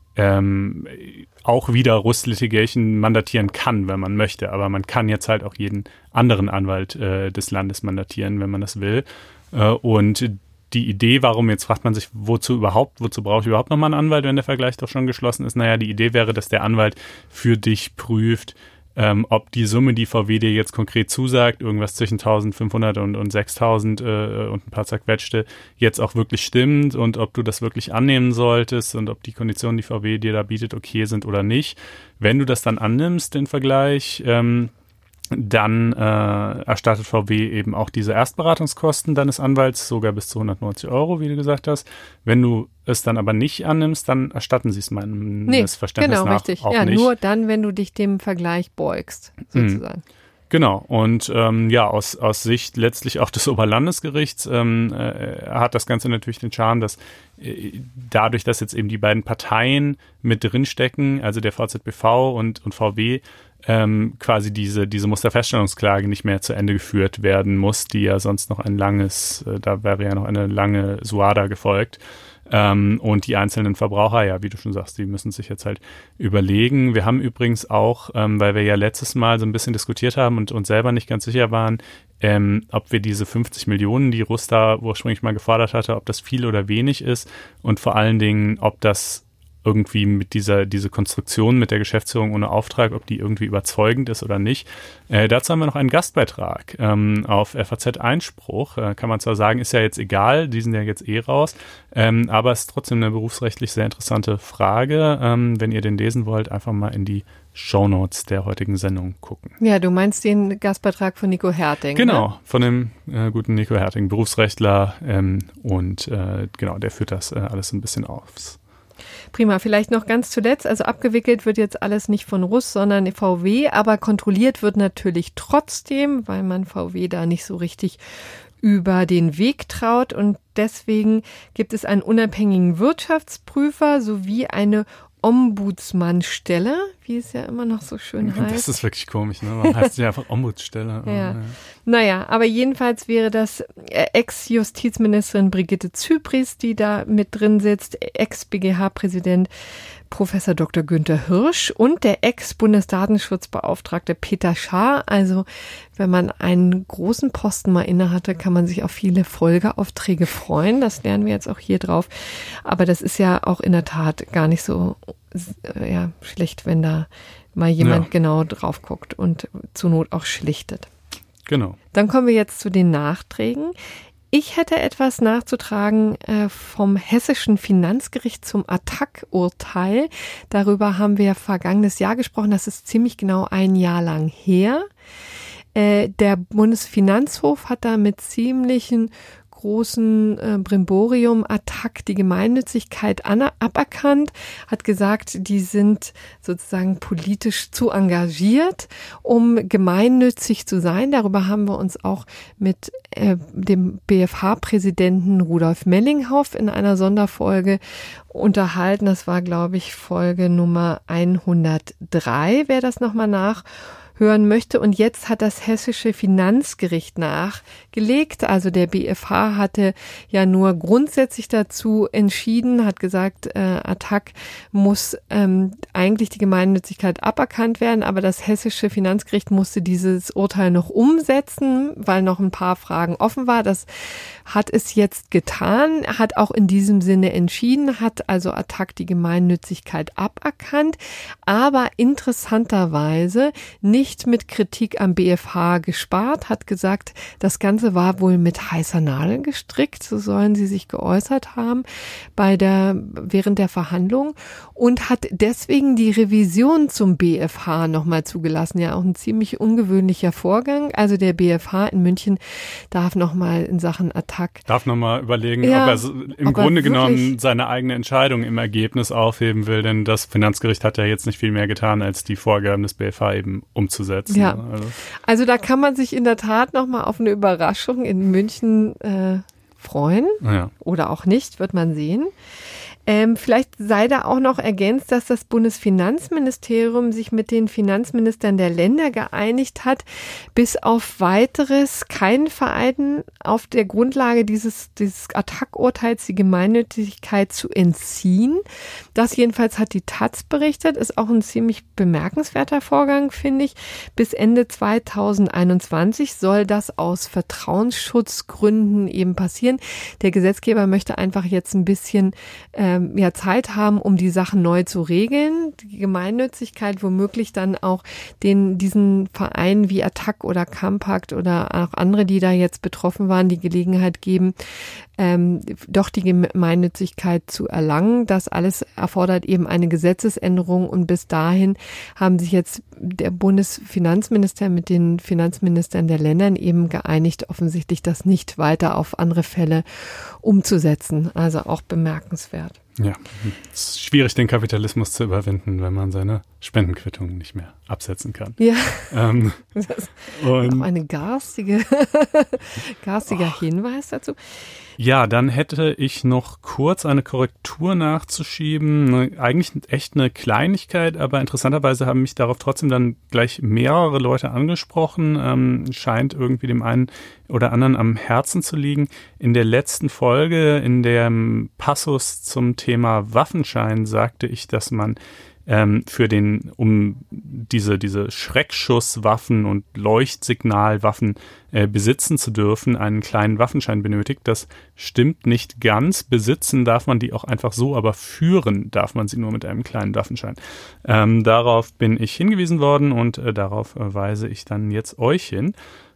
S3: auch wieder Russ Litigation mandatieren kann, wenn man möchte. Aber man kann jetzt halt auch jeden anderen Anwalt des Landes mandatieren, wenn man das will. Und die Idee, jetzt fragt man sich, wozu brauche ich überhaupt nochmal einen Anwalt, wenn der Vergleich doch schon geschlossen ist? Naja, die Idee wäre, dass der Anwalt für dich prüft, ob die Summe, die VW dir jetzt konkret zusagt, irgendwas zwischen 1.500 und 6.000 und ein paar zerquetschte, jetzt auch wirklich stimmt und ob du das wirklich annehmen solltest und ob die Konditionen, die VW dir da bietet, okay sind oder nicht. Wenn du das dann annimmst, den Vergleich, dann erstattet VW eben auch diese Erstberatungskosten deines Anwalts, sogar bis zu 190 €, wie du gesagt hast. Wenn du es dann aber nicht annimmst, dann erstatten sie es meines Verständnisses nach
S2: richtig.
S3: auch
S2: nicht.
S3: Nicht.
S2: Nur dann, wenn du dich dem Vergleich beugst, sozusagen.
S3: Genau, und aus Sicht letztlich auch des Oberlandesgerichts hat das Ganze natürlich den Charme, dass dadurch, dass jetzt eben die beiden Parteien mit drinstecken, also der VZBV und VW, quasi diese Musterfeststellungsklage nicht mehr zu Ende geführt werden muss, die ja sonst noch da wäre ja noch eine lange Suada gefolgt. Und die einzelnen Verbraucher, ja, wie du schon sagst, die müssen sich jetzt halt überlegen. Wir haben übrigens auch, weil wir ja letztes Mal so ein bisschen diskutiert haben und uns selber nicht ganz sicher waren, ob wir diese 50 Millionen, die Russ da ursprünglich mal gefordert hatte, ob das viel oder wenig ist und vor allen Dingen, ob das irgendwie mit diese Konstruktion mit der Geschäftsführung ohne Auftrag, ob die irgendwie überzeugend ist oder nicht. Dazu haben wir noch einen Gastbeitrag auf FAZ Einspruch. Kann man zwar sagen, ist ja jetzt egal, die sind ja jetzt raus, aber es ist trotzdem eine berufsrechtlich sehr interessante Frage. Wenn ihr den lesen wollt, einfach mal in die Shownotes der heutigen Sendung gucken.
S2: Ja, du meinst den Gastbeitrag von Nico Herting.
S3: Genau,
S2: ne?
S3: Von dem guten Nico Herting, Berufsrechtler und der führt das alles ein bisschen aus.
S2: Prima, vielleicht noch ganz zuletzt, also abgewickelt wird jetzt alles nicht von Russ, sondern VW, aber kontrolliert wird natürlich trotzdem, weil man VW da nicht so richtig über den Weg traut und deswegen gibt es einen unabhängigen Wirtschaftsprüfer sowie eine Ombudsmannstelle, wie es ja immer noch so schön heißt.
S3: Das ist wirklich komisch, ne? Warum heißt es ja einfach Ombudsstelle?
S2: Ja. Naja, aber jedenfalls wäre das Ex-Justizministerin Brigitte Zypries, die da mit drin sitzt, Ex-BGH-Präsident Professor Dr. Günther Hirsch und der Ex-Bundesdatenschutzbeauftragte Peter Schaar. Also wenn man einen großen Posten mal innehatte, kann man sich auf viele Folgeaufträge freuen. Das lernen wir jetzt auch hier drauf. Aber das ist ja auch in der Tat gar nicht so schlecht, wenn da mal jemand genau drauf guckt und zur Not auch schlichtet.
S3: Genau.
S2: Dann kommen wir jetzt zu den Nachträgen. Ich hätte etwas nachzutragen vom Hessischen Finanzgericht zum Attac-Urteil. Darüber haben wir vergangenes Jahr gesprochen. Das ist ziemlich genau ein Jahr lang her. Der Bundesfinanzhof hat da mit ziemlichen großen Brimborium Attac die Gemeinnützigkeit aberkannt, hat gesagt, die sind sozusagen politisch zu engagiert, um gemeinnützig zu sein. Darüber haben wir uns auch mit dem BfH-Präsidenten Rudolf Mellinghoff in einer Sonderfolge unterhalten. Das war, glaube ich, Folge Nummer 103, wer das nochmal nachhören möchte. Und jetzt hat das Hessische Finanzgericht nachgelegt. Also der BfH hatte ja nur grundsätzlich dazu entschieden, hat gesagt, Attac muss eigentlich die Gemeinnützigkeit aberkannt werden, aber das Hessische Finanzgericht musste dieses Urteil noch umsetzen, weil noch ein paar Fragen offen war. Das hat es jetzt getan, hat auch in diesem Sinne entschieden, hat also Attac die Gemeinnützigkeit aberkannt, aber interessanterweise nicht nicht mit Kritik am BfH gespart, hat gesagt, das Ganze war wohl mit heißer Nadel gestrickt, so sollen sie sich geäußert haben während der Verhandlung, und hat deswegen die Revision zum BfH nochmal zugelassen. Ja, auch ein ziemlich ungewöhnlicher Vorgang. Also der BfH in München darf nochmal in Sachen Attac.
S3: Darf nochmal überlegen, ob er im Grunde genommen seine eigene Entscheidung im Ergebnis aufheben will, denn das Finanzgericht hat ja jetzt nicht viel mehr getan, als die Vorgaben des BfH eben umzusetzen.
S2: Ja, also da kann man sich in der Tat nochmal auf eine Überraschung in München freuen. Ja. Oder auch nicht, wird man sehen. Vielleicht sei da auch noch ergänzt, dass das Bundesfinanzministerium sich mit den Finanzministern der Länder geeinigt hat, bis auf Weiteres keinen Vereinen auf der Grundlage dieses Attac-Urteils die Gemeinnützigkeit zu entziehen. Das jedenfalls hat die Taz berichtet, ist auch ein ziemlich bemerkenswerter Vorgang, finde ich. Bis Ende 2021 soll das aus Vertrauensschutzgründen eben passieren. Der Gesetzgeber möchte einfach jetzt ein bisschen Zeit haben, um die Sachen neu zu regeln. Die Gemeinnützigkeit womöglich dann auch diesen Vereinen wie Attac oder Campact oder auch andere, die da jetzt betroffen waren, die Gelegenheit geben, doch die Gemeinnützigkeit zu erlangen. Das alles erfordert eben eine Gesetzesänderung, und bis dahin haben sich jetzt der Bundesfinanzminister mit den Finanzministern der Ländern eben geeinigt, offensichtlich das nicht weiter auf andere Fälle umzusetzen. Also auch bemerkenswert.
S3: Ja, es ist schwierig, den Kapitalismus zu überwinden, wenn man seine Spendenquittungen nicht mehr absetzen kann.
S2: Ja, das ist auch ein garstiger Hinweis dazu.
S3: Ja, dann hätte ich noch kurz eine Korrektur nachzuschieben. Eigentlich echt eine Kleinigkeit, aber interessanterweise haben mich darauf trotzdem dann gleich mehrere Leute angesprochen. Scheint irgendwie dem einen oder anderen am Herzen zu liegen. In der letzten Folge, in dem Passus zum Thema Waffenschein, sagte ich, dass man um diese Schreckschusswaffen und Leuchtsignalwaffen besitzen zu dürfen, einen kleinen Waffenschein benötigt. Das stimmt nicht ganz. Besitzen darf man die auch einfach so, aber führen darf man sie nur mit einem kleinen Waffenschein. Darauf bin ich hingewiesen worden, und darauf weise ich dann jetzt euch hin.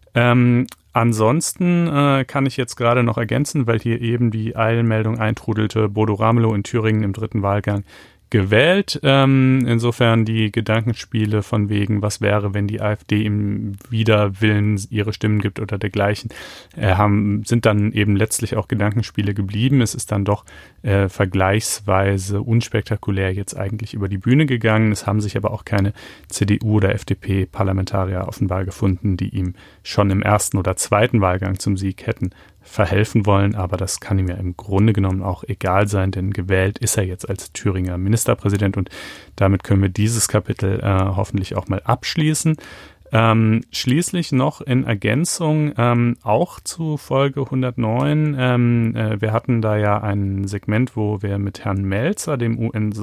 S3: Ansonsten kann ich jetzt gerade noch ergänzen, weil hier eben die Eilmeldung eintrudelte, Bodo Ramelow in Thüringen im 3. Wahlgang gewählt. Insofern die Gedankenspiele von wegen, was wäre, wenn die AfD im Widerwillen ihre Stimmen gibt oder dergleichen, sind dann eben letztlich auch Gedankenspiele geblieben. Es ist dann doch vergleichsweise unspektakulär jetzt eigentlich über die Bühne gegangen. Es haben sich aber auch keine CDU- oder FDP-Parlamentarier offenbar gefunden, die ihm schon im 1. oder 2. Wahlgang zum Sieg hätten verhelfen wollen, aber das kann ihm ja im Grunde genommen auch egal sein, denn gewählt ist er jetzt als Thüringer Ministerpräsident, und damit können wir dieses Kapitel hoffentlich auch mal abschließen. Schließlich noch in Ergänzung auch zu Folge 109. Wir hatten da ja ein Segment, wo wir mit Herrn Melzer, dem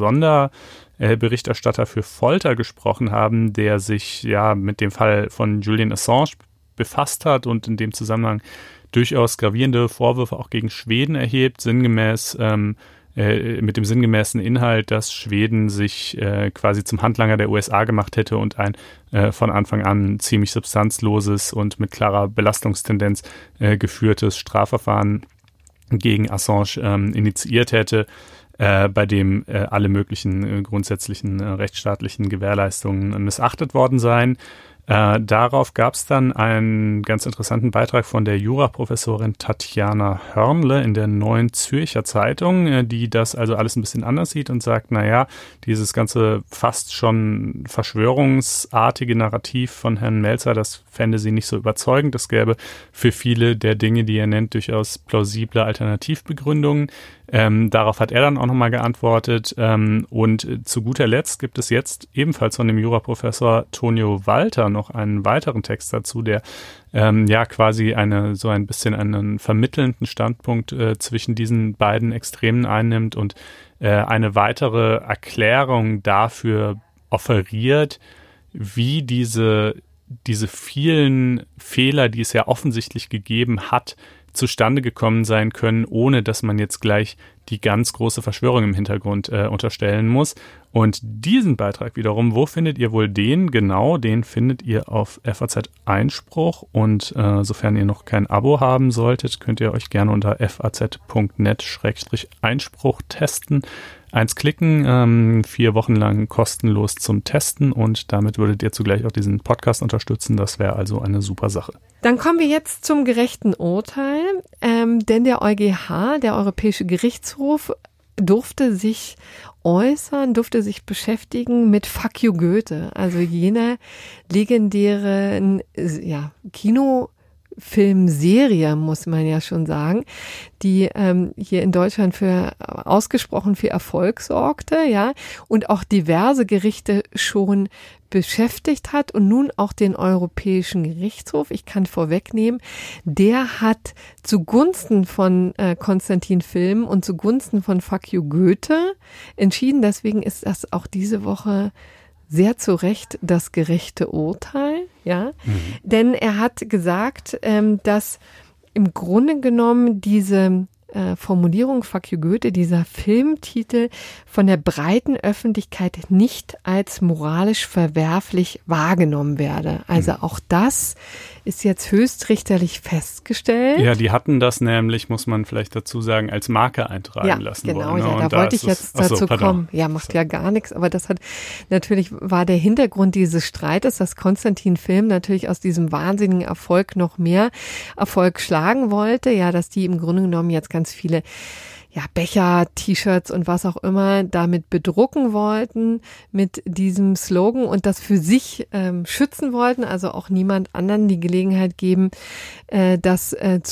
S3: UN-Sonderberichterstatter für Folter, gesprochen haben, der sich ja mit dem Fall von Julian Assange befasst hat und in dem Zusammenhang durchaus gravierende Vorwürfe auch gegen Schweden erhebt, sinngemäß mit dem sinngemäßen Inhalt, dass Schweden sich quasi zum Handlanger der USA gemacht hätte und ein von Anfang an ziemlich substanzloses und mit klarer Belastungstendenz geführtes Strafverfahren gegen Assange initiiert hätte, bei dem alle möglichen grundsätzlichen rechtsstaatlichen Gewährleistungen missachtet worden seien. Darauf gab es dann einen ganz interessanten Beitrag von der Juraprofessorin Tatjana Hörnle in der Neuen Zürcher Zeitung, die das also alles ein bisschen anders sieht und sagt, naja, dieses ganze fast schon verschwörungsartige Narrativ von Herrn Melzer, das fände sie nicht so überzeugend. Es gäbe für viele der Dinge, die er nennt, durchaus plausible Alternativbegründungen. Darauf hat er dann auch nochmal geantwortet. Und zu guter Letzt gibt es jetzt ebenfalls von dem Juraprofessor Tonio Walter noch einen weiteren Text dazu, der quasi so ein bisschen einen vermittelnden Standpunkt zwischen diesen beiden Extremen einnimmt und eine weitere Erklärung dafür offeriert, wie diese vielen Fehler, die es ja offensichtlich gegeben hat, zustande gekommen sein können, ohne dass man jetzt gleich die ganz große Verschwörung im Hintergrund unterstellen muss. Und diesen Beitrag wiederum, wo findet ihr wohl den? Genau, den findet ihr auf FAZ Einspruch. Und sofern ihr noch kein Abo haben solltet, könnt ihr euch gerne unter faz.net/Einspruch testen. 1 klicken, 4 Wochen lang kostenlos zum Testen und damit würdet ihr zugleich auch diesen Podcast unterstützen. Das wäre also eine super Sache.
S2: Dann kommen wir jetzt zum gerechten Urteil, denn der EuGH, der Europäische Gerichtshof, durfte sich äußern, durfte sich beschäftigen mit Fuck you Goethe, also jener legendären Kinofilmserie, muss man ja schon sagen, die hier in Deutschland ausgesprochen für Erfolg sorgte, ja, und auch diverse Gerichte schon beschäftigt hat und nun auch den Europäischen Gerichtshof. Ich kann vorwegnehmen, der hat zugunsten von Konstantin Film und zugunsten von Fuck you Goethe entschieden. Deswegen ist das auch diese Woche sehr zu Recht das gerechte Urteil, ja. Denn er hat gesagt, dass im Grunde genommen diese Formulierung Fuck you Goethe, dieser Filmtitel von der breiten Öffentlichkeit nicht als moralisch verwerflich wahrgenommen werde. Also auch das ist jetzt höchstrichterlich festgestellt.
S3: Ja, die hatten das nämlich, muss man vielleicht dazu sagen, als Marke eintragen lassen
S2: genau,
S3: wollen.
S2: Ja, da wollte ich jetzt dazu kommen. Ja, macht ja gar nichts, aber das war der Hintergrund dieses Streites, dass Konstantin Film natürlich aus diesem wahnsinnigen Erfolg noch mehr Erfolg schlagen wollte, ja, dass die im Grunde genommen jetzt ganz viele Becher, T-Shirts und was auch immer damit bedrucken wollten mit diesem Slogan und das für sich schützen wollten, also auch niemand anderen die Gelegenheit geben, das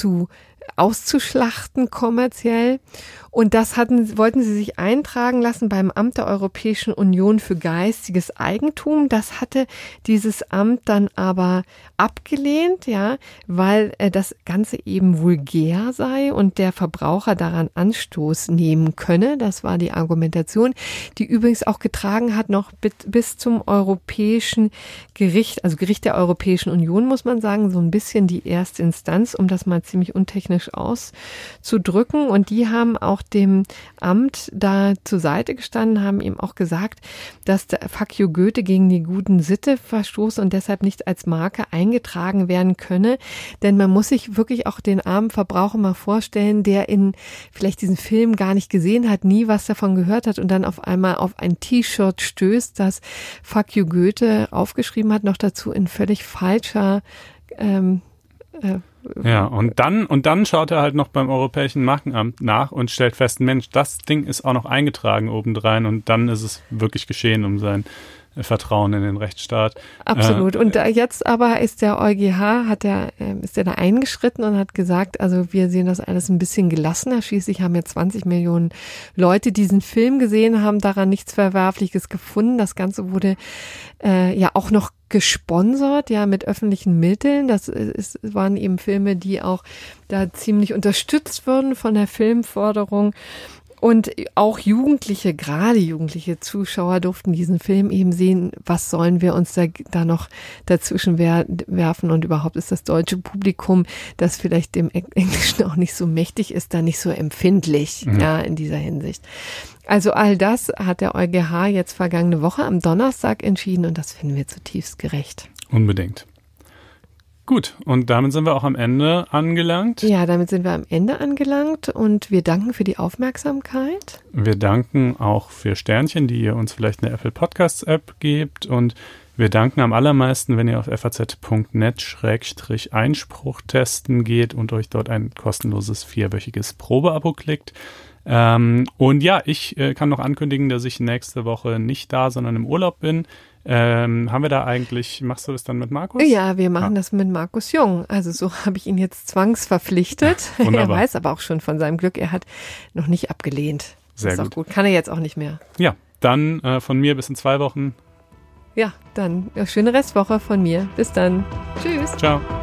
S2: auszuschlachten kommerziell. Und das wollten sie sich eintragen lassen beim Amt der Europäischen Union für geistiges Eigentum. Das hatte dieses Amt dann aber abgelehnt, ja, weil das Ganze eben vulgär sei und der Verbraucher daran Anstoß nehmen könne. Das war die Argumentation, die übrigens auch getragen hat noch bis zum Europäischen Gericht, also Gericht der Europäischen Union, muss man sagen, so ein bisschen die erste Instanz, um das mal ziemlich untechnisch auszudrücken. Und die haben auch dem Amt da zur Seite gestanden, haben ihm auch gesagt, dass der Fuck you Goethe gegen die guten Sitte verstoße und deshalb nicht als Marke eingetragen werden könne. Denn man muss sich wirklich auch den armen Verbraucher mal vorstellen, der vielleicht diesen Film gar nicht gesehen hat, nie was davon gehört hat und dann auf einmal auf ein T-Shirt stößt, das Fuck you Goethe aufgeschrieben hat, noch dazu in völlig falscher
S3: und dann schaut er halt noch beim Europäischen Markenamt nach und stellt fest, Mensch, das Ding ist auch noch eingetragen obendrein und dann ist es wirklich geschehen um sein Vertrauen in den Rechtsstaat.
S2: Absolut. Und jetzt aber ist der EuGH, ist er da eingeschritten und hat gesagt, also wir sehen das alles ein bisschen gelassener. Schließlich haben ja 20 Millionen Leute diesen Film gesehen, haben daran nichts Verwerfliches gefunden. Das Ganze wurde auch noch gesponsert, ja, mit öffentlichen Mitteln. Das waren eben Filme, die auch da ziemlich unterstützt wurden von der Filmförderung. Und auch gerade jugendliche Zuschauer durften diesen Film eben sehen, was sollen wir uns da noch dazwischen werfen und überhaupt ist das deutsche Publikum, das vielleicht dem Englischen auch nicht so mächtig ist, da nicht so empfindlich, ja, in dieser Hinsicht. Also all das hat der EuGH jetzt vergangene Woche am Donnerstag entschieden und das finden wir zutiefst gerecht.
S3: Unbedingt. Gut, und damit sind wir auch am Ende angelangt.
S2: Ja, damit sind wir am Ende angelangt und wir danken für die Aufmerksamkeit.
S3: Wir danken auch für Sternchen, die ihr uns vielleicht eine Apple Podcasts App gebt und wir danken am allermeisten, wenn ihr auf faz.net/Einspruch testen geht und euch dort ein kostenloses 4-wöchiges Probeabo klickt. Und ja, ich kann noch ankündigen, dass ich nächste Woche nicht da, sondern im Urlaub bin. Haben wir da eigentlich, machst du das dann mit Markus?
S2: Ja, wir machen das mit Markus Jung. Also so habe ich ihn jetzt zwangsverpflichtet. Er weiß aber auch schon von seinem Glück, er hat noch nicht abgelehnt.
S3: Sehr
S2: ist auch gut. Kann er jetzt auch nicht mehr.
S3: Ja, dann von mir bis in 2 Wochen.
S2: Ja, dann schöne Restwoche von mir. Bis dann. Tschüss.
S3: Ciao.